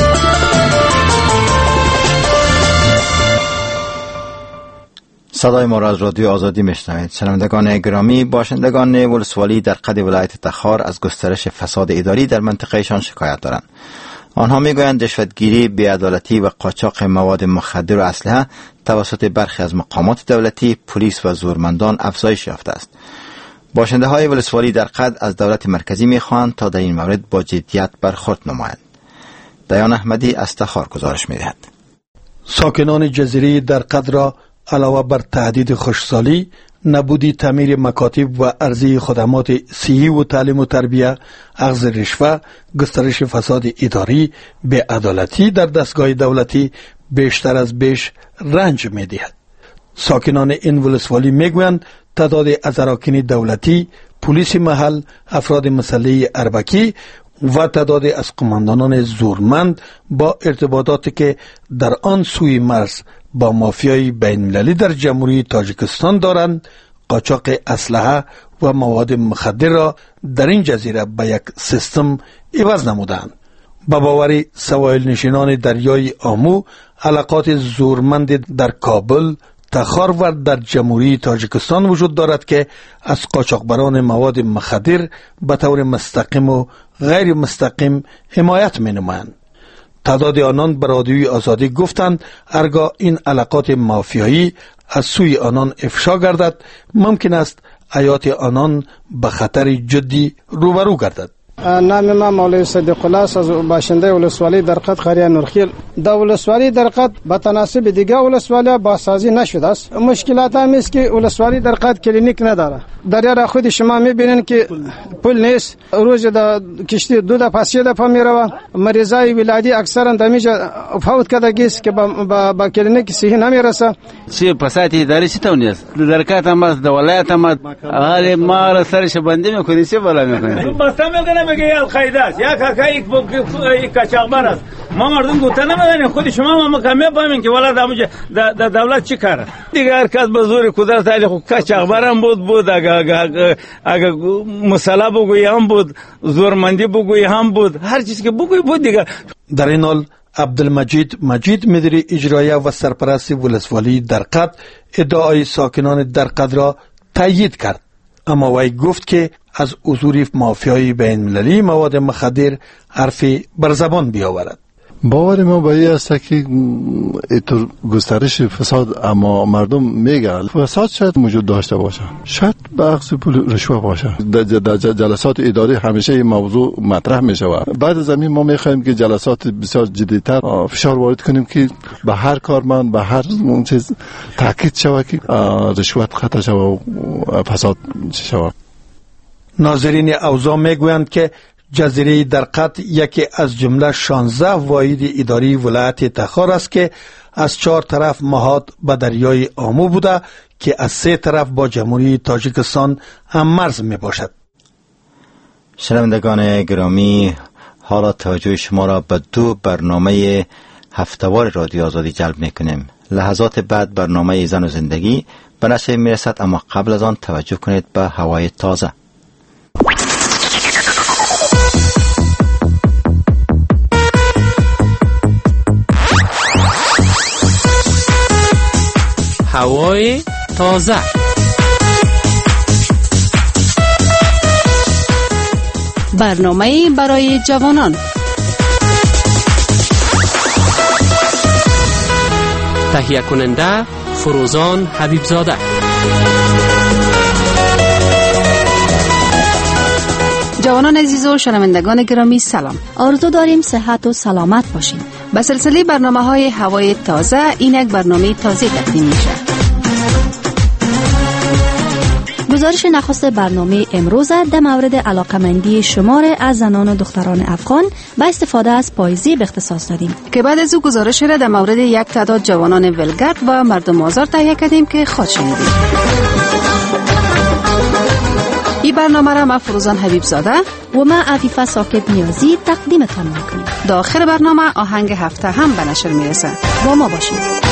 صدای ما را از رادیو آزادی میشنوید. شنوندگان گرامی، باشندگان ولسوالی در قد ولایت تخار از گسترش فساد اداری در منطقهشان شکایت دارند. آنها میگویند رشوتگیری، بی‌عدالتی و قاچاق مواد مخدر و اسلحه توسط برخی از مقامات دولتی، پلیس و زورمندان افزایش یافته است. باشنده های ولسوالی در قد از دولت مرکزی میخواهند تا در این مورد با جدیت برخورد نمایند. دیان احمدی از تخار گزارش میدهد. ساکنان جزیره در قد را علاوه بر تهدید خشکسالی، نبودی تعمیر مکاتب و عرضه خدمات صحی و تعلیم و تربیه، اخذ رشوه، گسترش فساد اداری، بی‌عدالتی در دستگاه دولتی بیشتر از بیش رنج می‌دهد. ساکنان این ولسوالی میگویند تعداد از اراکین دولتی، پلیس محل، افراد مسلح اربکی و تعداد از قماندانان زورمند با ارتباطاتی که در آن سوی مرز با مافیای بین‌المللی در جمهوری تاجیکستان دارند، قاچاق اسلحه و مواد مخدر را در این جزیره به یک سیستم عوض نمودند. به باور سواحل نشینان دریای آمو، علاقات زورمند در کابل، تخار و در جمهوری تاجیکستان وجود دارد که از قاچاقبران مواد مخدر به طور مستقیم و غیر مستقیم حمایت می نمایند. تعداد آنان به رادیوی آزادی گفتند هرگاه این علاقات مافیایی از سوی آنان افشا گردد، ممکن است حیات آنان به خطر جدی روبرو گردد. نام ما مولوی صدیق الله است، از باشنده ولسوالی در قد قریه نورخیل. در ولسوالی در قد به تناسب دیگر ولسوالی بازسازی نشده است. مشکلات هم است که ولسوالی در قد کلینیک نداره. دریا خود شما میبینید که پل نیست، روز در کشتی دو دفعه سه دفعه میروه. مریضای ولادی اکثرا دمیجا فوت کرده است که با کلینیک صحیح نمیرسه. چه فساد اداری چطوریست؟ درکات هم از ولایت هم حال ما را سرش بندی میکنی چه بالا میکنی؟ میگه القاعده است یا کاکا یک کچاقبر است. ما مردم گوته نمیدونیم، خود شما ما کمی بفهمین که والا در دولت چی کاره. دیگه هر کس به زور قدرت علی خود کچاقبر هم بود، اگر مسئله بگویی هم بود، زورمندی بگویی هم بود، هر چیز که بگویی بود دیگه. در این حال عبدالمجید مدیر اجرایی و سرپرست ولسوالی در قد ادعای ساکنان در قد را تایید کرد، اما وی گفت که از حضور مافیای بین‌المللی مواد مخدر حرفی بر زبان بیاورد. باور ما به این است که اینطور گسترش فساد، اما مردم میگن فساد شاید موجود داشته باشه، شاید به اخذ پول رشوه باشه. در جلسات اداری همیشه این موضوع مطرح می شود. بعد از این ما میخواهیم که جلسات بسیار جدی‌تر فشار وارد کنیم که به هر کارمند به هر اون چیز تاکید شود که رشوت خطا شود و فساد شود. ناظرین اوضاع میگویند که جزیره در قد یکی از جمله 16 واحد اداری ولایت تخار است که از 4 طرف محاط به دریای آمو بوده که از 3 طرف با جمهوری تاجیکستان هم مرز می باشد. شنوندگان گرامی، حالا توجه شما را به 2 برنامه هفته‌وار رادیو آزادی جلب می کنیم. لحظات بعد برنامه زن و زندگی به نشر می رسد، اما قبل از آن توجه کنید به هوای تازه. هوای تازه. برنامه برای جوانان. تهیه کننده فروزان حبیبزاده. جوانان عزیز و شنوندگان گرامی سلام. آرزو داریم صحت و سلامت باشین. به سلسله برنامه‌های هوای تازه، این یک برنامه تازه تقدیم میشه. گزارش نخست برنامه امروز در مورد علاقمندی شمار از زنان و دختران افغان به استفاده از پاییزی به اختصاص دادیم که بعد از او گزارش را در مورد یک تعداد جوانان ولگرد و مردم آزار تهیه کردیم که خود شنیدید. این برنامه را ما فروزان حبیبزاده و ما عفیفه ساکت نیازی تقدیمتان میکنیم. در آخر برنامه آهنگ هفته هم به نشر میرسه. با ما باشید.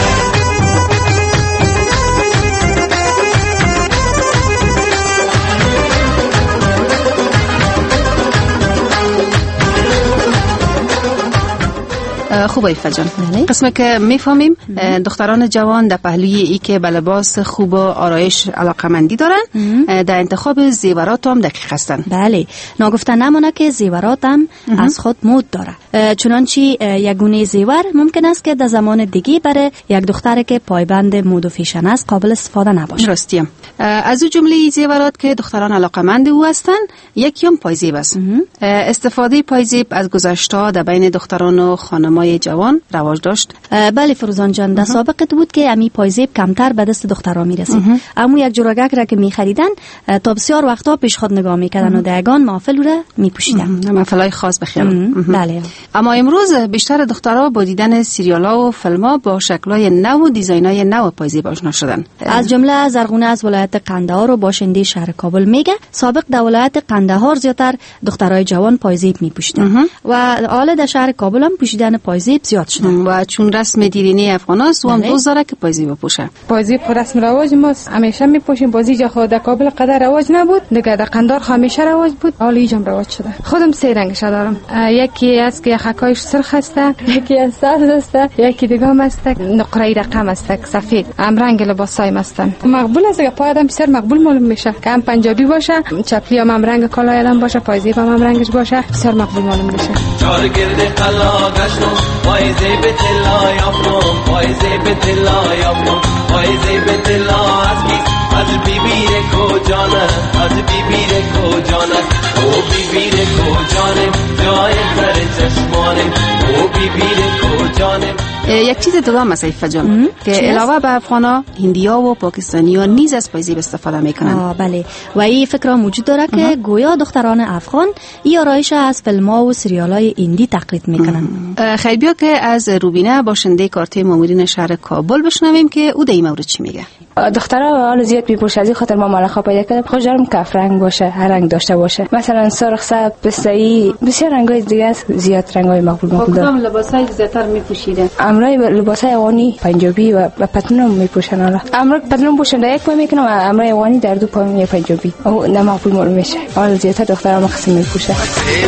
خوب ایفا جان، قسمه که میفهمیم دختران جوان در پهلوی ای که به لباس خوب و آرایش علاقمندی دارن، در انتخاب زیورات هم دقیق هستن. بله، ناگفته نمانه که زیورات هم از خود مود داره. چنانچه یک گونه زیور ممکن است که در زمان دیگه برای یک دختر که پایبند مود و فیشن است قابل استفاده نباشه. راستیم. از او جمله زیورات که دختران علاقمند او هستن، یکی هم پایزیب است. استفاده پایزیب از گذشته در بین دختران و خانمای جوان رواج داشت. بله فروزان جان، در سابق بود که امی پایزیب کمتر به دست دخترها میرسید. اما یک جورگک را که میخریدن تا بسیار وقتا پیش خود نگاه میکردن و دهگان محافل را میپوشیدن. محفلای خاص بخیر. بله. اما امروز بیشتر دخترها با دیدن سریال‌ها و فیلم‌ها با شکل‌های نو و دیزاین‌های نو پایزیب آشنا شدن. از جمله زرغونه از ولایت قندهار و باشنده شهر کابل میگه سابق در ولایت قندهار زیاتر دخترای جوان پایزیب میپوشیدن و حالا در شهر کابل هم پوشیدن پایزیب زیاد شده و چون رسم دیرینه افغاناست و هم دوست داره که پایزیب بپوشه. پایزیب رسم رواج ماست، همیشه میپوشیم. بازی جا خود در کابل قدر رواج نبود، دیگه در قندهار همیشه رواج بود، حالا اینجا رواج شده. خودم سه رنگش دارم، یکی از که خکایش سرخ است، یکی از سبز است، یکی دیگه هم است نقره رقم است سفید. هم رنگ لباسای مستن مقبول است، پای آدم بسیار مقبول معلوم میشه که هم پنجابی باشه، چپلی هم رنگ کالای آدم باشه، پایزیب هم رنگش باشه، بسیار مقبول معلوم میشه. چار گرد قلا گشتم پایزیب طلا یافتم، پایزیب طلا یافتم، پایزیب طلا از کیست؟ از بیبی کجانه، از بیبی کجانه، او بیبی کجانه، جای سر چشمانه، او بیبی کجانه. یک چیز دیگه هم است ایفا جان که علاوه بر افغانا، هندیا و پاکستانیا نیز از پایزیب استفاده میکنن. بله، و این فکر موجود داره که گویا دختران افغان این آرایش از فیلم‌ها و سریال‌های هندی تقلید میکنن. خیلی بیا که از روبینه باشنده کارت مامورین شهر کابل بشنویم که او در این مورد چی میگه. دخترها حال زیاد میپوشن، از این خاطر ما مالخا پیدا کردم خوشم کف رنگ باشه، هر رنگ داشته باشه، مثلا سرخ، سبز، پستایی، بسیار رنگای دیگه است، زیاد رنگای مقبول داره. کدام لباسای زیاتر میپوشیدن؟ امرای لباسای افغانی، پنجابی و پتلون میپوشن. حالا امر پتلون پوشنده یک پای میکنم، امرای افغانی در دو پای یک پنجابی او نه مقبول معلوم میشه. حالا زیاتر دخترها مخصوص میپوشن.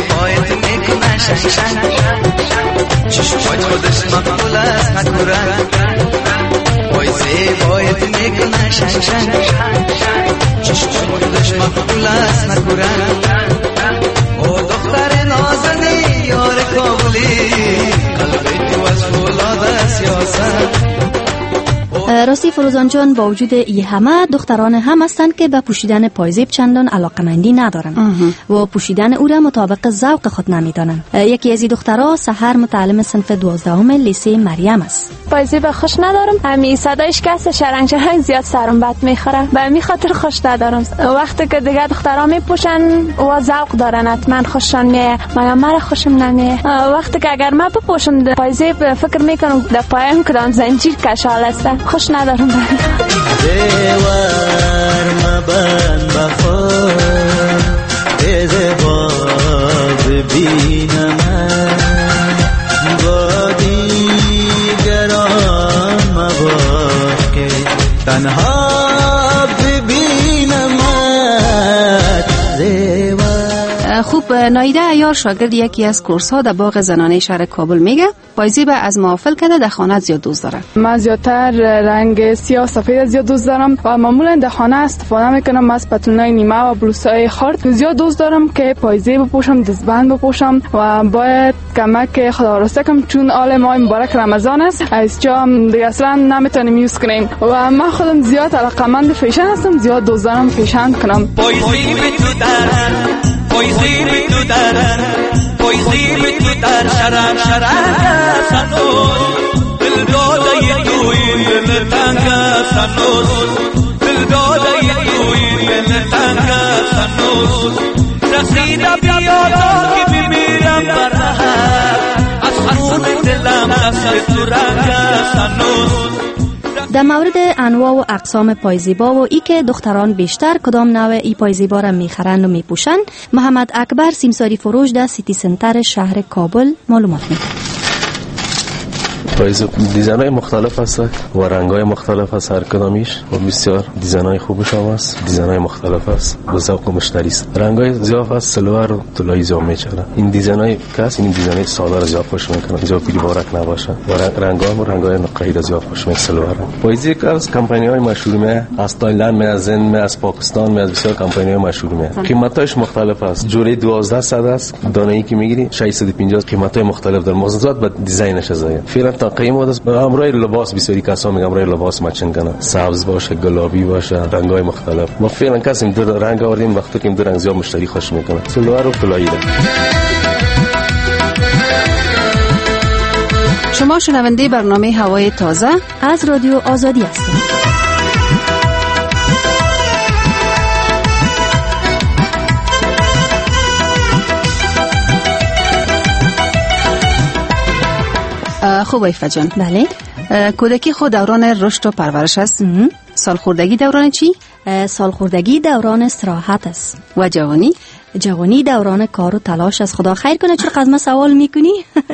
چشمات خودش مقبول است نکورن، وای زیبایت میکنه شنشن، چشمات خودش مقبول است نکورن، او دختر نازنی یار کابلی، قلبی تو از فولاد سیاست. راستی فروزان جان، با وجود این همه دختران هم هستند که به پوشیدن پایزیب چندان علاقمندی ندارند و پوشیدن او را مطابق ذوق خود نمیدانند. یکی از این دخترها سحر متعلم صنف 12 لیسه مریم است. پایزیب خوش ندارم، همین صدایش که شرنگ شرنگ زیاد سرم بد میخوره، به همین خاطر خوش ندارم. وقتی که دیگه دخترها میپوشن و ذوق دارن حتما خوششان میاد، مگه مرا خوشم نمیاد. وقتی که اگر من بپوشم پایزیب فکر میکنم در پایم کدام زنجیر کشال است، خوش ندارم. دیوار مبن بخور دیزه باز بینم با دیگران مباش که تنها ببینم. خوب، نایده عیار شاگرد یکی از کورس ها در باغ زنانه شهر کابل میگه پایزیب از محافل کرده در خانه زیاد دوست داره. من زیادتر رنگ سیاه سفید زیاد دوست دارم و معمولا در خانه استفاده میکنم از پتلونای نیمه و بلوزهای خرد. زیاد دوست دارم که پایزیب بپوشم، دستبند بپوشم و باید کمک خدا راسته کنم، چون آل ماه مبارک رمضان است، از جا دیگه اصلا نمیتونیم یوز کنیم و من خودم زیاد علاقمند فیشن هستم، زیاد دوست دارم فیشن کنم. پایزیب تو در پایزیب تو در پایزیب تو در شرن شرن سنوس دل داده توی دل تنگ سنوس دل داده توی دل تنگ سنوس رسیده بیا تا که بمیرم برهر از خون دلم دست تو رنگ سنوس. در مورد انواع و اقسام پایزیبا و ای که دختران بیشتر کدام نوع ای پایزیبا را میخرند و میپوشند، محمد اکبر سیمساری فروش در سیتی سنتر شهر کابل معلومات میده. پاییز دیزاین‌های مختلف هست و رنگ‌های مختلف هست، هر کدامیش و بسیار دیزاین‌های خوبش هم است. دیزاین‌های مختلف است به ذوق مشتری است. رنگ‌های زیاد است، سلوار و طلایی زیاد می‌چرخه. این دیزاین‌های کاس، این دیزاین‌های ساده را زیاد خوش می‌کنه، زیاد پیچیده نباشه و رنگ‌های نقی را زیاد خوش می‌کنه. سلوار پاییزی کاس کمپانی‌های مشهور از تایلند، از هند، از پاکستان، از بسیار کمپانی‌های مشهور قیمتاش مختلف است. جوره 1200 است، دانه‌ای که می‌گیری 650. قیمت‌های مختلف در موضوعات و دیزاینش است. فعلا تقییم است. امروز لباس بسیاری کسا میگم امروز لباس مچن کنه، سبز باشه، گلابی باشه، رنگ‌های مختلف. ما فعلا کسیم دو رنگ آوردیم، وقتی که دو رنگ زیاد مشتری خوش میکنه. سلوار و طلایی. شما شنونده برنامه هوای تازه از رادیو آزادی هستید. خوب ایفا جان. بله. کودکی خود دوران رشد و پرورش است. سالخوردگی دوران چی؟ سالخوردگی دوران استراحت است. و جوانی؟ جوانی دوران کار و تلاش است. خدا خیر کنه. چرا از من سوال میکنی؟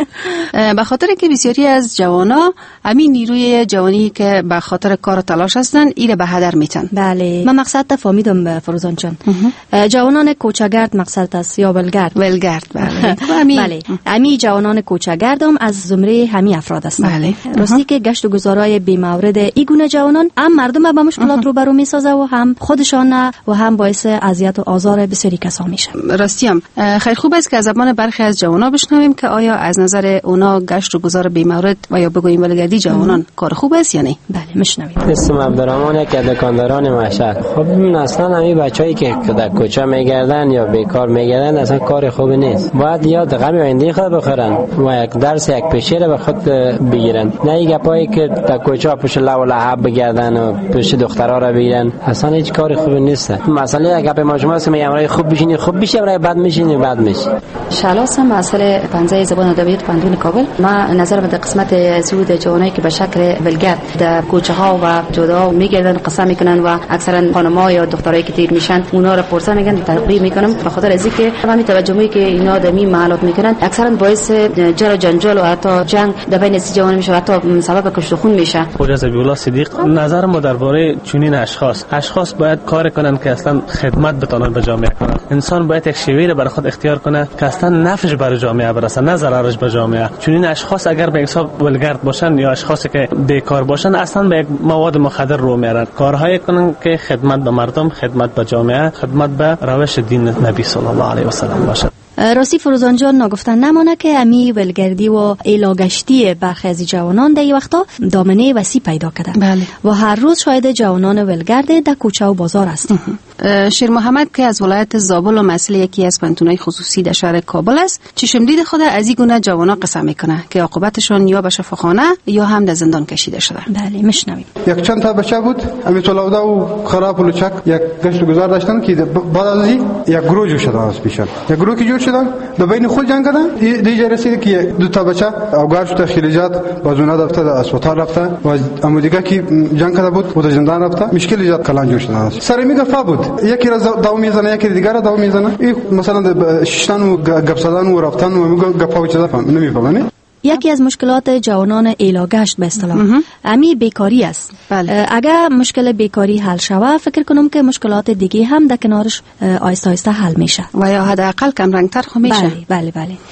به خاطر که بسیاری از جوانا همین نیروی جوانی که به خاطر کار و تلاش هستن ایره به هدر میتن. بله. من مقصد تا فهمیدم فروزان جان. جوانان کوچه‌گرد مقصد است یا ولگرد؟ ولگرد. بله. بله. امی جوانان کوچه‌گرد هم از زمره همین افراد هستند. بله. راستی که گشت و گذارای بی مورد این گونه جوانان هم مردم به مشکلات روبرو میسازه و هم خودشان و هم باعث اذیت و آزار بسیاری کسا میشه. راستی هم خیلی خوب است که از زبان برخی از جوانا بشنویم که آیا از نظر اونا گشت و گذار بی مورد و یا بگوییم ولگردی جوانان کار خوب است یا نه؟ بله میشنویم. اسم عبدالرحمن یک دکانداران محشر. خب اصلا همین بچه‌ای که در کوچه میگردن یا بیکار میگردن اصلا کار خوب نیست. باید یاد غم آینده خود بخورن و یک درس یک پیشه را به خود بگیرن، نه یک گپایی که در کوچه پشت لب و لحب بگردن و پشت دخترها را بگیرن. اصلا هیچ کاری خوب نیست. مثلا یک گپ ما شما است میگم خوب بشینی خوب میشه، برای بد میشینی بد میشه. شلاس هم اصل پنځه زبان ادبیات پوهنتون کابل. ما نظر به قسمت سود جوانایی که به شکل ولگرد در کوچه ها و جدا میگردن قسم میکنن و اکثرا خانم‌ها یا دخترایی که تیر میشن اونا رو پرسا میگن ترقی میکنم به خاطر از اینکه همین توجهی که اینا دمی معلومات میکنن اکثرا باعث جر و جنجال و حتی جنگ در بین جوان میشه، حتی سبب کشت خون میشه. خواجه ذبیح‌الله صدیق نظر ما درباره چنین اشخاص باید کار کنن که اصلا خدمت بتونن به جامعه کنن. انسان باید یک شیوه را برای خود اختیار کنه که اصلا نفعش برای جامعه برسه، نه ضررش به جامعه. چون این اشخاص اگر به حساب ولگرد باشن یا اشخاصی که بیکار باشن اصلا به یک مواد مخدر رو میارن. کارهای کنن که خدمت به مردم، خدمت به جامعه، خدمت به روش دین نبی صلی الله علیه و سلم باشه. راستی فروزان جان نگفتن نمانه که امی ولگردی و ایلاگشتی برخی از جوانان در این وقتا دامنه وسیع پیدا کرده. بله. و هر روز شاید جوانان ولگرد در کوچه و بازار هستیم. شیر محمد که از ولایت زابل و مسئله یکی از پنتونای خصوصی در شهر کابل است، چشم دید خود از این گونه جوانا قسم میکنه که عاقبتشون یا به شفاخانه یا هم در زندان کشیده شده. بله میشنویم. یک چند تا بچه بود امی طلبه و خراب و لچک یک گشت و گذار داشتن که بعد از این یک گروه جوش شدن از پیشن. یک گروه که جوش شدن دو بین خود جنگ کردن. دیگه رسید که دو تا بچه اوگار شد خلیجات بازونه رفته اسپتال رفته و اما دیگه که جنگ کرده بود بود زندان رفته مشکل ایجاد کلان جوش شدن. سر میگه بود یکی را داو میزنه یکی دیگه را داو میزنه. مثلا ششتن و گپ زدن و رفتن و میگه گپا چیزا نمیفهمه. یکی از مشکلات جوانان ایلاگشت به اصطلاح امی بیکاری است. بله. اگر مشکل بیکاری حل شود فکر کنم که مشکلات دیگه هم در کنارش آیسته آیسته حل میشه و یا حداقل کم رنگتر خو میشه. بله.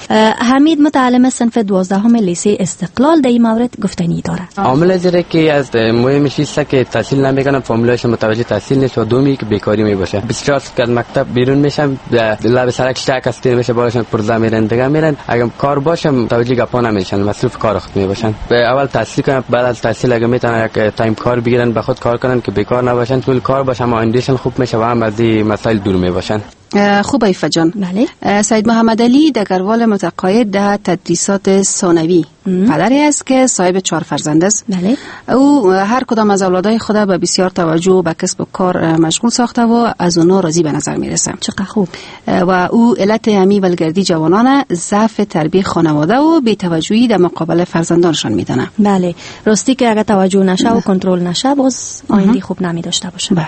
حمید متعلم صنف 12 لیسه استقلال در این مورد گفتنی داره. عامل زیره که از مهمش است که تحصیل نمیکنن، فامیلش متوجه تحصیل نیست و دومی که بیکاری میباشه. بسیار از مکتب بیرون میشن، لب سرک شتک استیر میشه، بالاشون پرزا میرن دیگه میرن. اگه کار باشه متوجه گپا نمیشن، مصروف کار خود میباشن. اول تحصیل کنن، بعد از تحصیل اگه میتونن یک تایم کار بگیرن به خود کار کنن که بیکار نباشن، طول کار باشه اما آیندهشون خوب میشه و هم از این مسائل دور میباشن. خوب ایفا جان. بله. سید محمد علی دگروال متقاعد در تدریسات ثانوی، پدری است که صاحب 4 فرزند است. بله. او هر کدام از اولادای خود به بسیار توجه و به کسب و کار مشغول ساخته و از اونا راضی به نظر میرسه. چقدر خوب. و او علت همی ولگردی جوانان ضعف تربیت خانواده و بی‌توجهی در مقابل فرزندانشان میدانه. بله. راستی که اگه توجه نشه و کنترل نشه باز آینده خوب نمی داشته باشه. بله.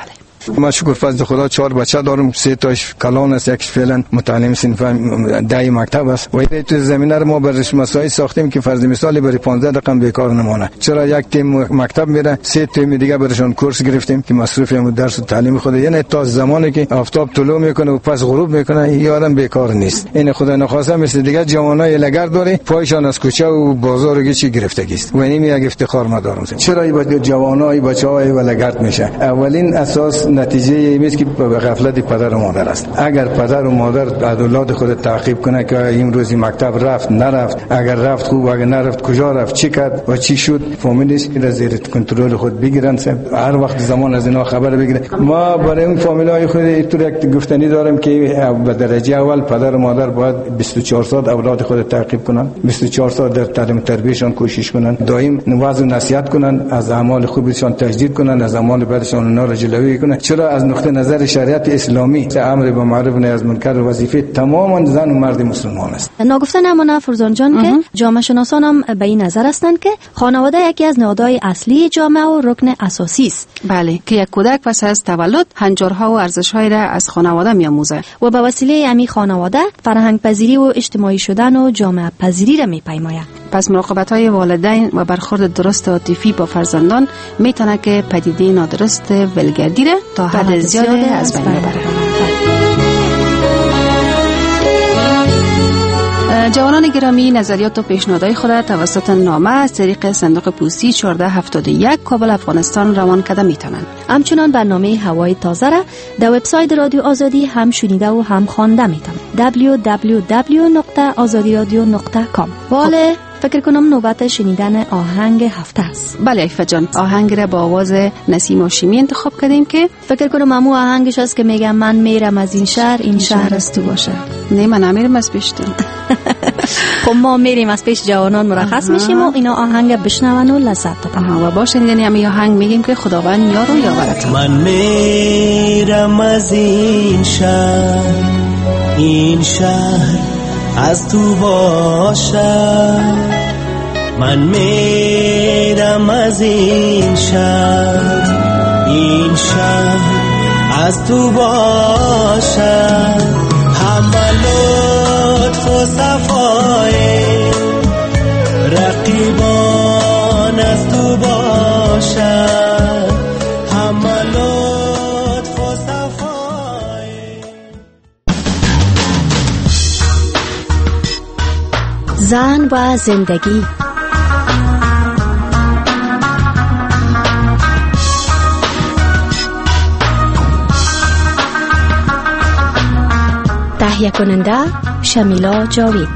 من شکر فضل خدا 4 بچه دارم، 3 تاش کلان است، یکیش فعلا متعلم صنف 10 مکتب است. و این تو زمینه رو ما برش مسائل ساختیم که فرض مثال برای 15 رقم بیکار نمونه. چرا یک تیم مکتب میره، 3 تیم دیگه برشون کورس گرفتیم که مصرف هم درس و تعلیم خود، یعنی تا زمانی که آفتاب طلوع میکنه و پس غروب میکنه این آدم بیکار نیست. این خدا نخواسته مثل دیگه جوانای لگر داره پایشان از کوچه و بازار و چی گرفتگی است. و این یک افتخار ما دارم. چرا این جوانای بچهای ولگرد میشه؟ اولین اساس نتیجه اینه که به غفلت پدر و مادر است. اگر پدر و مادر اولاد خود تعقیب کنه که این روزی مکتب رفت نرفت، اگر رفت خوب، اگر نرفت کجا رفت، چی کرد و چی شد، فامیلش را زیر کنترل خود بگیرن، هر وقت زمان از اینا خبر بگیره. ما برای اون فامیلای خود اینطور یک گفتنی دارم که به درجه اول پدر و مادر باید 24 ساعت اولاد خود تعقیب کنن، 24 ساعت در تعلیم تربیتشان کوشش کنن، دائم وعظ و نصیحت کنن، از اعمال خوبشان تجدید کنن، از اعمال بدشان اونا را جلوگیری کنن. چرا از نقطه نظر شریعت اسلامی امر به معروف و نهی از منکر وظیفه تماما زن و مرد مسلمان است. ناگفته نمونه فرزان جان که جامعه شناسان هم به این نظر هستند که خانواده یکی از نهادهای اصلی جامعه و رکن اساسی است. بله، که یک کودک پس از تولد هنجارها و ارزش‌های را از خانواده می‌آموزه و به وسیله امی خانواده فرهنگ پذیری و اجتماعی شدن و جامعه پذیری را می‌پیماید. پس مراقبت‌های والدین و برخورد درست عاطفی با فرزندان میتونه که پدیده نادرست ولگردی را تا حد زیاد از بین ببره. جوانان گرامی، نظریات و پیشنهادهای خود توسط نامه از طریق صندوق پستی 1471 کابل افغانستان روان کرده میتونند. همچنان برنامه هوای تازه را در وبسایت رادیو آزادی هم شنیده و هم خوانده میتونند. www.azadiradio.com. واله فکر کنم نوبت شنیدن آهنگ هفته است. بله ایفا جان، آهنگ را با آواز نسیم هاشمی انتخاب کردیم که فکر کنم امو آهنگش است که میگم من میرم از این شهر، این شهر از تو باشه. نه من نمیرم از پیش تو. خب ما میریم از پیش جوانان مرخص میشیم و اینا آهنگ بشنون و لذت ببرن. و با شنیدن همین آهنگ میگیم که خداوند یار و یاورت. من میرم از این شهر از تو باشه. من میرم از این شهر از تو باشه. همه لطف و صفای رقیبان از تو باشه. همه لطف و صفای. زن و زندگی. تهیه کننده شمیلا جاوید.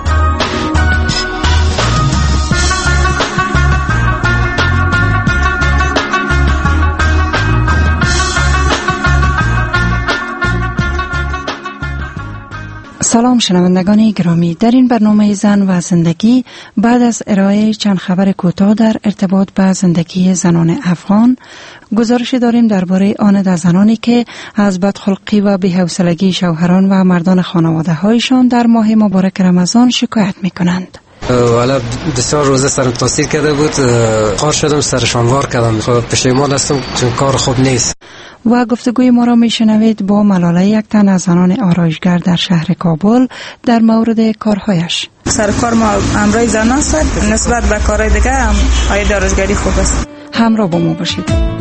سلام شنوندگان گرامی، در این برنامه زن و زندگی بعد از ارائه چند خبر کوتاه در ارتباط با زندگی زنان افغان، گزارش داریم درباره آن زنانی که از بدخلقی و بی‌حوصلگی شوهران و مردان خانواده هایشان در ماه مبارک رمضان شکایت می کنند. والا بسیار روزه سرم تاثیر کرده بود، خار شدم، سرشان وار کردم، پشیمان هستم چون کار خوب نیست. و گفتگوی ما را میشنوید با ملاله، یک تن از زنان آرایشگر در شهر کابل، در مورد کارهایش. سرکار ما امرای زن است، نسبت به کارهای دیگه هم آید آرایشگری خوب است. همراه با ما باشید.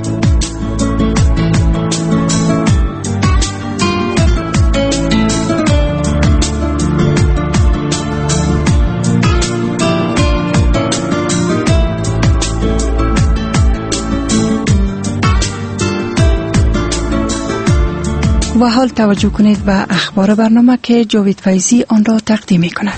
و حال توجه کنید به اخبار برنامه که جاوید فیضی آن را تقدیم می کند.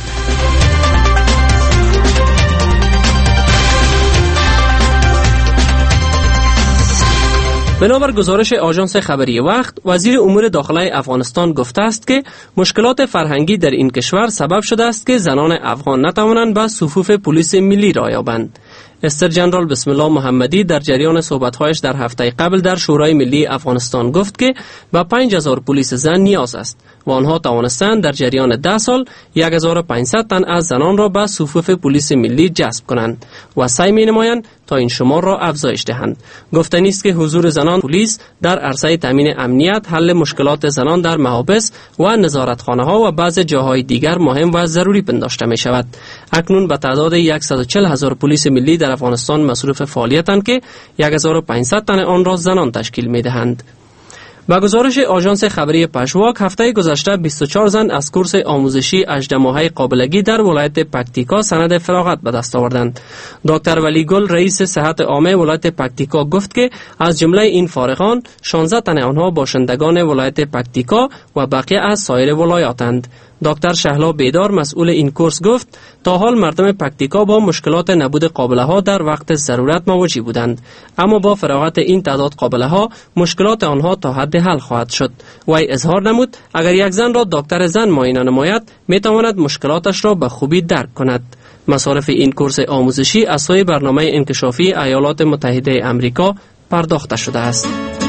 بنابر گزارش آژانس خبری وقت، وزیر امور داخله افغانستان گفته است که مشکلات فرهنگی در این کشور سبب شده است که زنان افغان نتوانند به صفوف پلیس ملی را یابند. استر جنرال بسم الله محمدی در جریان صحبت‌هایش در هفته قبل در شورای ملی افغانستان گفت که به 5000 پلیس زن نیاز است و آنها توانستند در جریان 10 سال 1500 تن از زنان را به صفوف پلیس ملی جذب کنند و سعی می‌نمایند تا این شمار را افزایش دهند. گفتنی است که حضور زنان پلیس در عرصه تامین امنیت، حل مشکلات زنان در محابس و نظارتخانه‌ها و بعضی جاهای دیگر مهم و ضروری پنداشته می شود. اکنون به تعداد 140,000 پلیس ملی در افغانستان مصروف فعالیتند که 1500 تن آن را زنان تشکیل می دهند. با گزارش آژانس خبری پشواک هفته گذشته 24 زن از کورس آموزشی 18 ماهه قابلگی در ولایت پکتیکا سند فراغت به دست آوردند. دکتر ولی گل رئیس صحت عامه ولایت پکتیکا گفت که از جمله این فارغان 16 تن آنها باشندگان ولایت پکتیکا و بقیه از سایر ولایاتند. دکتر شهلا بیدار مسئول این کورس گفت تا حال مردم پکتیکا با مشکلات نبود قابله ها در وقت ضرورت مواجه بودند، اما با فراغت این تعداد قابله ها مشکلات آنها تا حد حل خواهد شد. وی اظهار نمود اگر یک زن را دکتر زن معاینه نماید می تواند مشکلاتش را به خوبی درک کند. مصارف این کورس آموزشی از سوی برنامه انکشافی ایالات متحده آمریکا پرداخته شده است.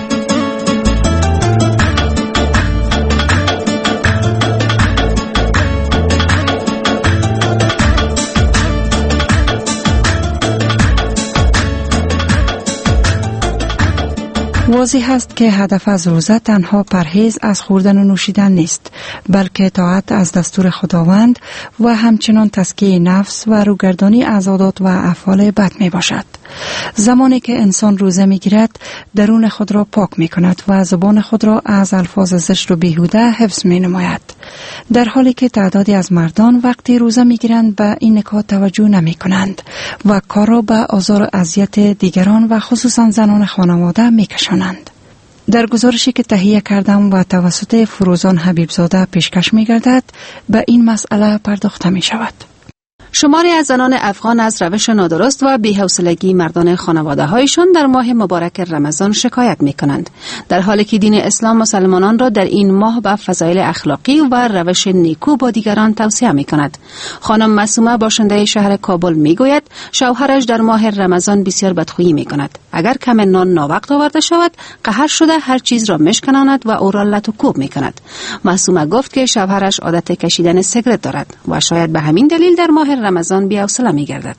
واضح است که هدف از روزه تنها پرهیز از خوردن و نوشیدن نیست، بلکه اطاعت از دستور خداوند و همچنان تزکیه نفس و روگردانی از عادات و افعال بد می باشد. زمانی که انسان روزه می گیرد درون خود را پاک می کند و زبان خود را از الفاظ زشت و بیهوده حفظ می نماید، در حالی که تعدادی از مردان وقتی روزه می گیرند به این نکات توجه نمی کنند و کار را به آزار و اذیت دیگران و خصوصا زنان خانواده می کشانند. در گزارشی که تهیه کردم و توسط فروزان حبیبزاده پیشکش می گردد به این مسئله پرداخته می شود. شماری از زنان افغان از روش نادرست و بی‌حوصلگی مردان خانواده‌هایشان در ماه مبارک رمضان شکایت می‌کنند، در حالی که دین اسلام مسلمانان را در این ماه به فضایل اخلاقی و روش نیکو با دیگران توصیه می‌کند. خانم معصومه باشنده شهر کابل می‌گوید شوهرش در ماه رمضان بسیار بدخویی می‌کند. اگر کم نان ناوقت آورده شود قهر شده هر چیز را میشکناند و او را لط و کوب می‌کند. معصومه گفت که شوهرش عادت کشیدن سیگارت دارد و شاید به همین دلیل در ماه رمضان بی‌حوصله می‌گردد.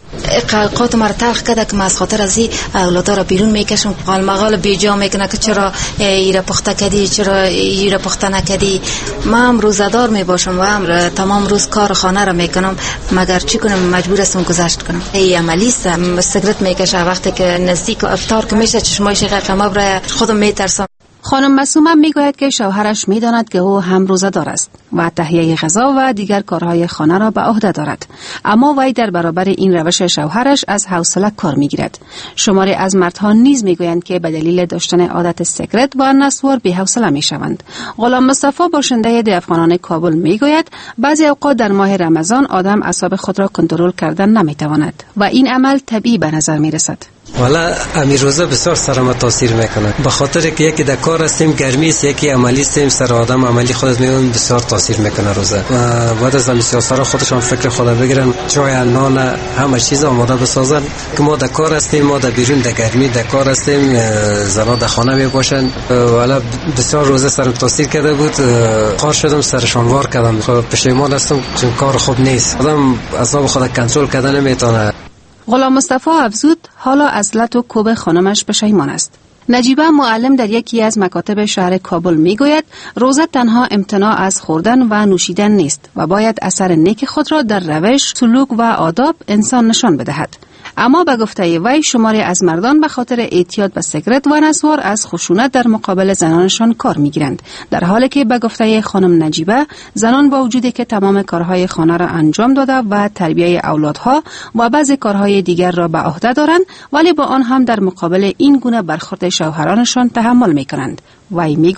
قلقات مرا تلخ کرده که من از خاطر از این اولادا را بیرون میکشم، قال مقال بیجا میکنه که چرا ایره پخته کردی، چرا ایره پخته نکردی. من هم روزدار میباشم و هم تمام روز کار خانه را میکنم، مگر چی کنم مجبور هستم گذشت کنم. ای عملی است، سیگارت میکشه وقتی که نزدیک افطار که میشه چشمایش غلطه برای خودم میترسم. خانم معصومه میگوید که شوهرش میداند که او هم روزه‌دار است و تهیه غذا و دیگر کارهای خانه را به عهده دارد، اما وی در برابر این روش شوهرش از حوصله کار میگیرد. شماری از مردها نیز میگویند که به دلیل داشتن عادت سیگارت و نسوار بی‌حوصله میشوند. غلام مصطفی باشنده ده افغانان کابل میگوید بعضی اوقات در ماه رمضان آدم اعصاب خود را کنترل کردن نمیتواند و این عمل طبیعی به نظر میرسد. والا امیر روزه بسیار سرم تاثیر میکنه، به خاطر که یکی در کار هستیم گرمی است، یکی عملی هستیم، سر آدم عملی خودت میون بسیار تاثیر میکنه روزه. و بعد از همین سیاسرا خودشان فکر خدا بگیرن، چای نان همه چیز آماده بسازن که ما در کار هستیم، ما در بیرون در گرمی در کار هستیم، زنا در خانه میباشن. والا بسیار روزه سرم تاثیر کرده بود، قار شدم، سرشان وار کردم، پشیمان هستم چون کار خوب نیست، آدم اعصاب خود کنترل کردن نمیتونه. غلام مصطفی افزود حالا از لط و کوب خانمش پشیمان است. نجیبه معلم در یکی از مکاتب شهر کابل میگوید روزه تنها امتناع از خوردن و نوشیدن نیست و باید اثر نیک خود را در روش، سلوک و آداب انسان نشان بدهد. اما به گفته وی شماری از مردان به خاطر اعتیاد به سیگارت و نسوار از خشونت در مقابل زنانشان کار میگیرند، در حالی که به گفته خانم نجیبه زنان با وجودی که تمام کارهای خانه را انجام داده و تربیت اولادها و بعضی کارهای دیگر را به عهده دارند، ولی با آن هم در مقابل این گونه برخورد شوهرانشان تحمل میکنند. وی میگوید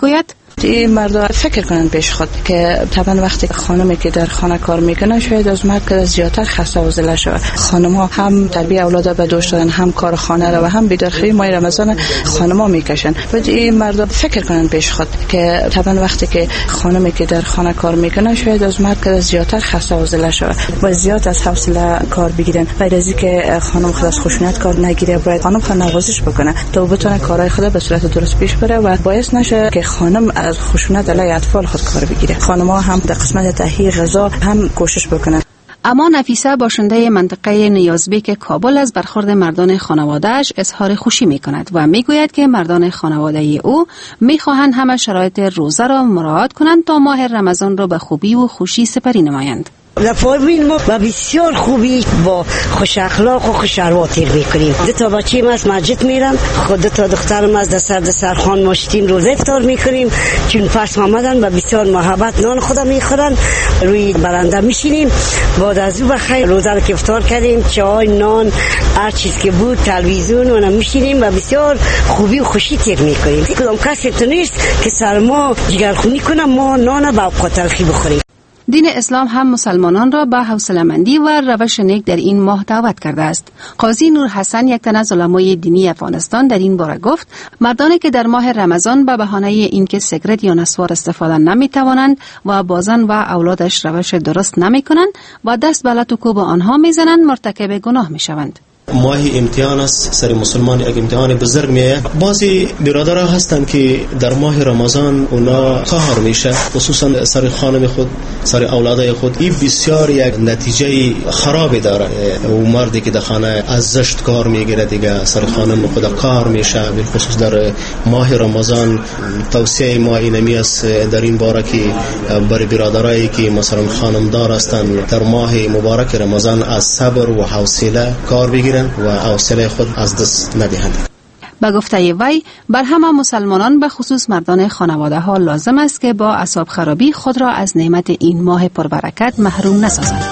این مردا فکر کنن پیش خود که طبعا وقتی خانمی که در خانه کار میکنه شاید از مرد زیادتر خسته و ضعیف شود. خانم ها هم تربیت اولاد به دوش دادن، هم کار خانه را و هم بیدارخوری ماه رمضان خانم ها میکشن. بعد این مردا فکر کنن پیش خود که طبعا وقتی که خانمی که در خانه کار میکنه شاید از مرد زیادتر خسته و ضعیف شود و زیاد از حوصله کار بگیرن. غیر از اینکه خانم خود از خشونت کار نگیره، باید خانم خود نوازش بکنه تا بتونه کارهای خود به صورت درست پیش بره و باعث نشه که خانم از خشونت علیه اطفال خود کار بگیره. خانم‌ها هم در قسمت تهیه غذا هم کوشش بکنن. اما نفیسه باشنده منطقه نیازبیک کابل از برخورد مردان خانواده‌اش اظهار خوشی می‌کند و می‌گوید که مردان خانواده او می‌خواهند همه شرایط روزه را مراعات کنند تا ماه رمضان را به خوبی و خوشی سپری نمایند. لفاوین ما با بسیار خوبی با خوش اخلاق و خوش ارواح تیر میکنیم. دو تا بچه‌م از مسجد میرم، خود دو تا دخترم از دسترخوان ماشتیم روزه افطار میکنیم. چون پس آمدن با بسیار محبت نان خدا میخورن، روی برنده میشینیم. بعد از او بخیر روزه رو که افطار کردیم، چای نان هر چیز که بود تلویزیون اونم میشینیم و بسیار خوبی و خوشی تیر میکنیم. کدام کسی تو نیست که سر ما جگرخونی کنه ما نان با اوقات تلخی بخوریم. دین اسلام هم مسلمانان را به حوصله‌مندی و روش نیک در این ماه دعوت کرده است. قاضی نور حسن، یک تن از علمای دینی افغانستان، در این باره گفت مردانی که در ماه رمضان به بهانه اینکه سیگرت یا نسوار استفاده نمی‌توانند و بازن و اولادش روش درست نمی‌کنند و دست به لط و کوب آنها می‌زنند، مرتکب گناه می‌شوند. ماه امتحان است، سر مسلمان یک امتحان بزرگ میه. بعضی برادرها هستن که در ماه رمضان اونا قهر میشه، خصوصا سر خانم خود، سر اولادای خود. این بسیار یک نتیجه خرابی داره. او مردی که در خانه از زشت کار میگیره دیگه سر خانم خود قهر میشه، به خصوص در ماه رمضان. توصیه ما اینمی است در این باره که برای برادرایی که مثلا خانمدار هستن در ماه مبارک رمضان از صبر و حوصله کار بگیرن و حوصله خود از دست ندهند. با گفته وی بر همه مسلمانان به خصوص مردان خانواده ها لازم است که با اعصاب خرابی خود را از نعمت این ماه پربرکت محروم نسازند.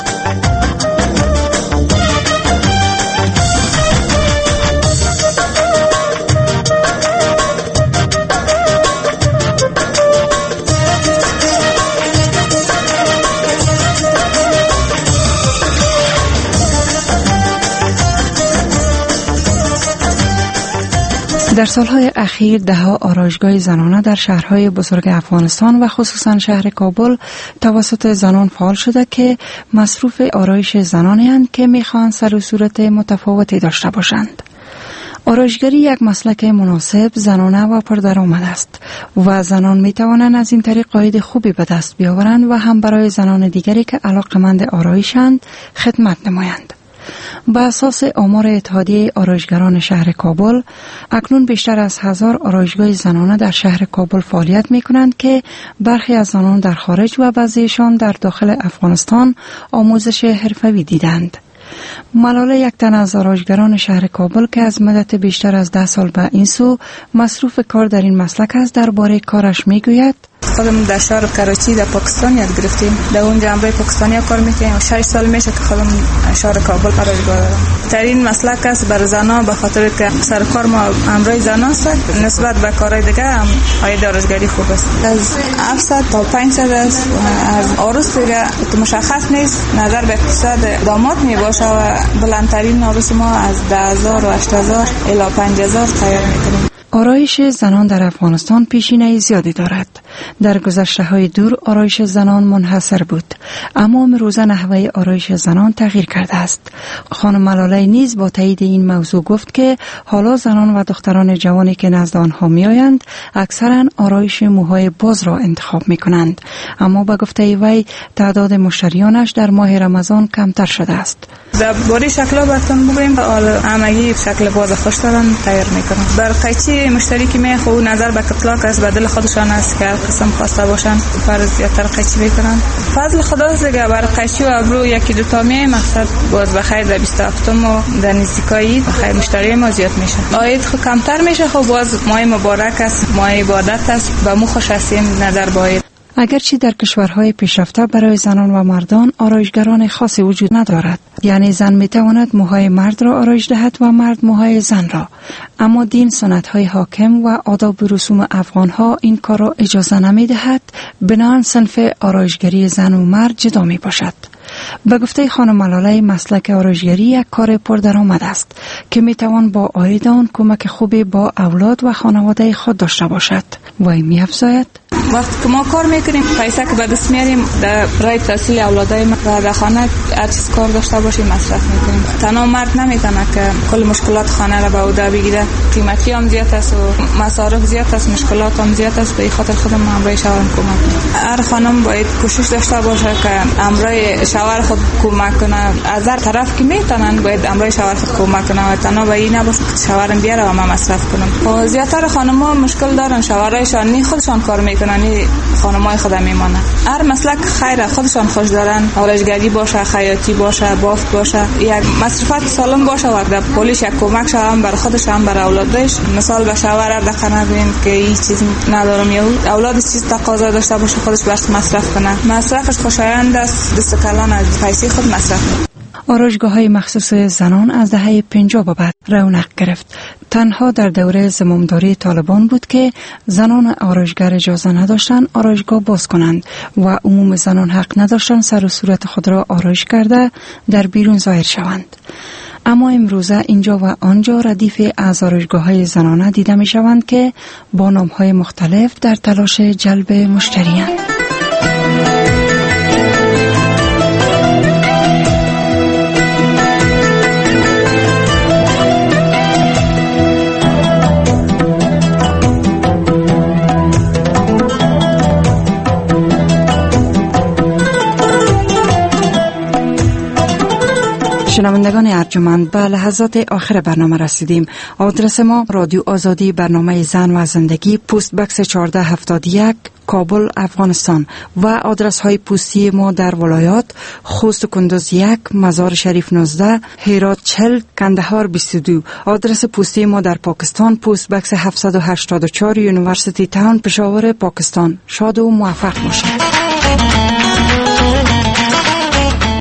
در سالهای اخیر ده‌ها آرایشگاه زنانه در شهرهای بزرگ افغانستان و خصوصا شهر کابل توسط زنان فعال شده که مصروف آرایش زنانی اند که میخوان سر و صورت متفاوتی داشته باشند. آرایشگری یک مسلک مناسب، زنانه و پردرآمد است و زنان می توانند از این طریق عاید خوبی به دست بیاورند و هم برای زنان دیگری که علاقمند آرایشند خدمت نمایند. با اساس آمار اتحادیه آرایشگران شهر کابل، اکنون بیشتر از 1000 آرایشگاه زنانه در شهر کابل فعالیت می کنند که برخی از زنان در خارج و بعضیشان در داخل افغانستان آموزش حرفه‌ای دیدند. ملاله، یک تن از آرایشگران شهر کابل که از مدت بیشتر از 10 سال به این سو مصروف کار در این مسلک است، درباره کارش می گوید: خودم در شهر کراچی در پاکستان یاد گرفتیم. در اونجا امروی پاکستانی کار میکنیم و 6 سال میشه که خودم شهر کابل آرایشگاه دارم. در این مسلک است برای زنان، به خاطر که سر کار ما امروی زنان است، نسبت به کارهای دیگه هم عاید آرایشگری خوب است. از 700 تا 500 است. از عروس دیگه مشخص نیست، نظر به اقتصاد داماد می باشه و بلندترین عروس ما از 10000 و 8000 الی 5000 تیار میکنیم. آرایش زنان در افغانستان پیشینه زیادی دارد. در گذشته‌های دور آرایش زنان منحصر بود، اما امروزه نحوه آرایش زنان تغییر کرده است. خانم ملاله نیز با تایید این موضوع گفت که حالا زنان و دختران جوانی که نزد آنها میآیند اکثرا آرایش موهای باز را انتخاب می‌کنند، اما با گفته وی تعداد مشتریانش در ماه رمضان کمتر شده است. در باری شکل براتون بگویم، همگی شکل باز خوش دارن تیار میکنن. بر قیچی مشتری که میخواد نظر به کتلاک است، به دل خودشان است که هر قسم خواسته باشن فرض زیادتر قیچی میکنن. فضل خدا دیگه بر قیچی و ابرو یکی دو تا می مقصد باز بخیر در 27 ما در نزدیکایی بخیر مشتری ما زیاد میشه. عاید کمتر میشه. خب باز ماه مبارک است، ماه عبادت است، به مو خوش هستیم نظر به عاید. اگرچه در کشورهای پیشرفته برای زنان و مردان آرایشگران خاصی وجود ندارد، یعنی زن می تواند موهای مرد را آرایش دهد و مرد موهای زن را، اما دین سنت‌های حاکم و آداب و رسوم افغان‌ها این کار را اجازه نمی دهد. بنابراین صنف آرایشگری زن و مرد جدا می باشد. به گفته خانم ملاله، مسلک آرایشگری یک کار پردرآمد است که می توان با عاید آن کمک خوبی با اولاد و خانواده خود داشته باشد. و می افزاید: وقتی که ما کار میکنیم پیسه که به دست میاریم در برای تحصیل اولادای ما و در خانه هر چیز کار داشته باشیم مصرف میکنیم. تنها مرد نمیتونه که کل مشکلات خانه را به عهده بگیره. قیمتی هم زیاد است و مصارف زیاد است، مشکلات هم زیاد است. به خاطر خودم همراه شوهرم کمک کنم. هر خانم باید کوشش داشته باشه که همراه شوهر خود کمک کنه. از هر طرف که میتونن باید همراه شوهر خود کمک کنه و تنها به این نباشه که شوهرم بیاره و من مصرف کنم. و زیادتر خانم‌ها مشکل دارن، شوهرایشان نه خودشان کار میکنن، خانمای خودم میمانه. هر مسلک خیره، خودشان خوش دارن. آرایشگری باشه، خیاطی باشه، بافت باشه، یک مصرفات سالم باشه و در پولیش یک کمک شوم بر خودش هم بر اولادش. مثال به شوهر دقیقاً ببین که هیچ چیز ندارم یا اولاد چیز تقاضا داشته باشه خودش برش مصرف کنه. مصرفش خوشایند است، دست کلان از پیسه خود مصرف. آرایشگاه‌های مخصوص زنان از دهه 50 به بعد رونق گرفت. تنها در دوره زمامداری طالبان بود که زنان آرایشگر اجازه نداشتند آرایشگاه باز کنند و عموم زنان حق نداشتند سر و صورت خود را آرایش کرده در بیرون ظاهر شوند. اما امروزه اینجا و آنجا ردیف از آرایشگاه‌های زنانه دیده می شوند که با نام‌های مختلف در تلاش جلب مشتریان. شنوندگان ارجمند، به لحظات آخر برنامه رسیدیم. آدرس ما: رادیو آزادی، برنامه زن و زندگی، پست بکس 1471، کابل، افغانستان. و آدرس های پستی ما در ولایات: خوست و کندوز 1، مزار شریف 19، هرات 40، کندهار 22. آدرس پستی ما در پاکستان: پست بکس 784، یونیورسیتی تاون، پشاور، پاکستان. شاد و موفق باشید.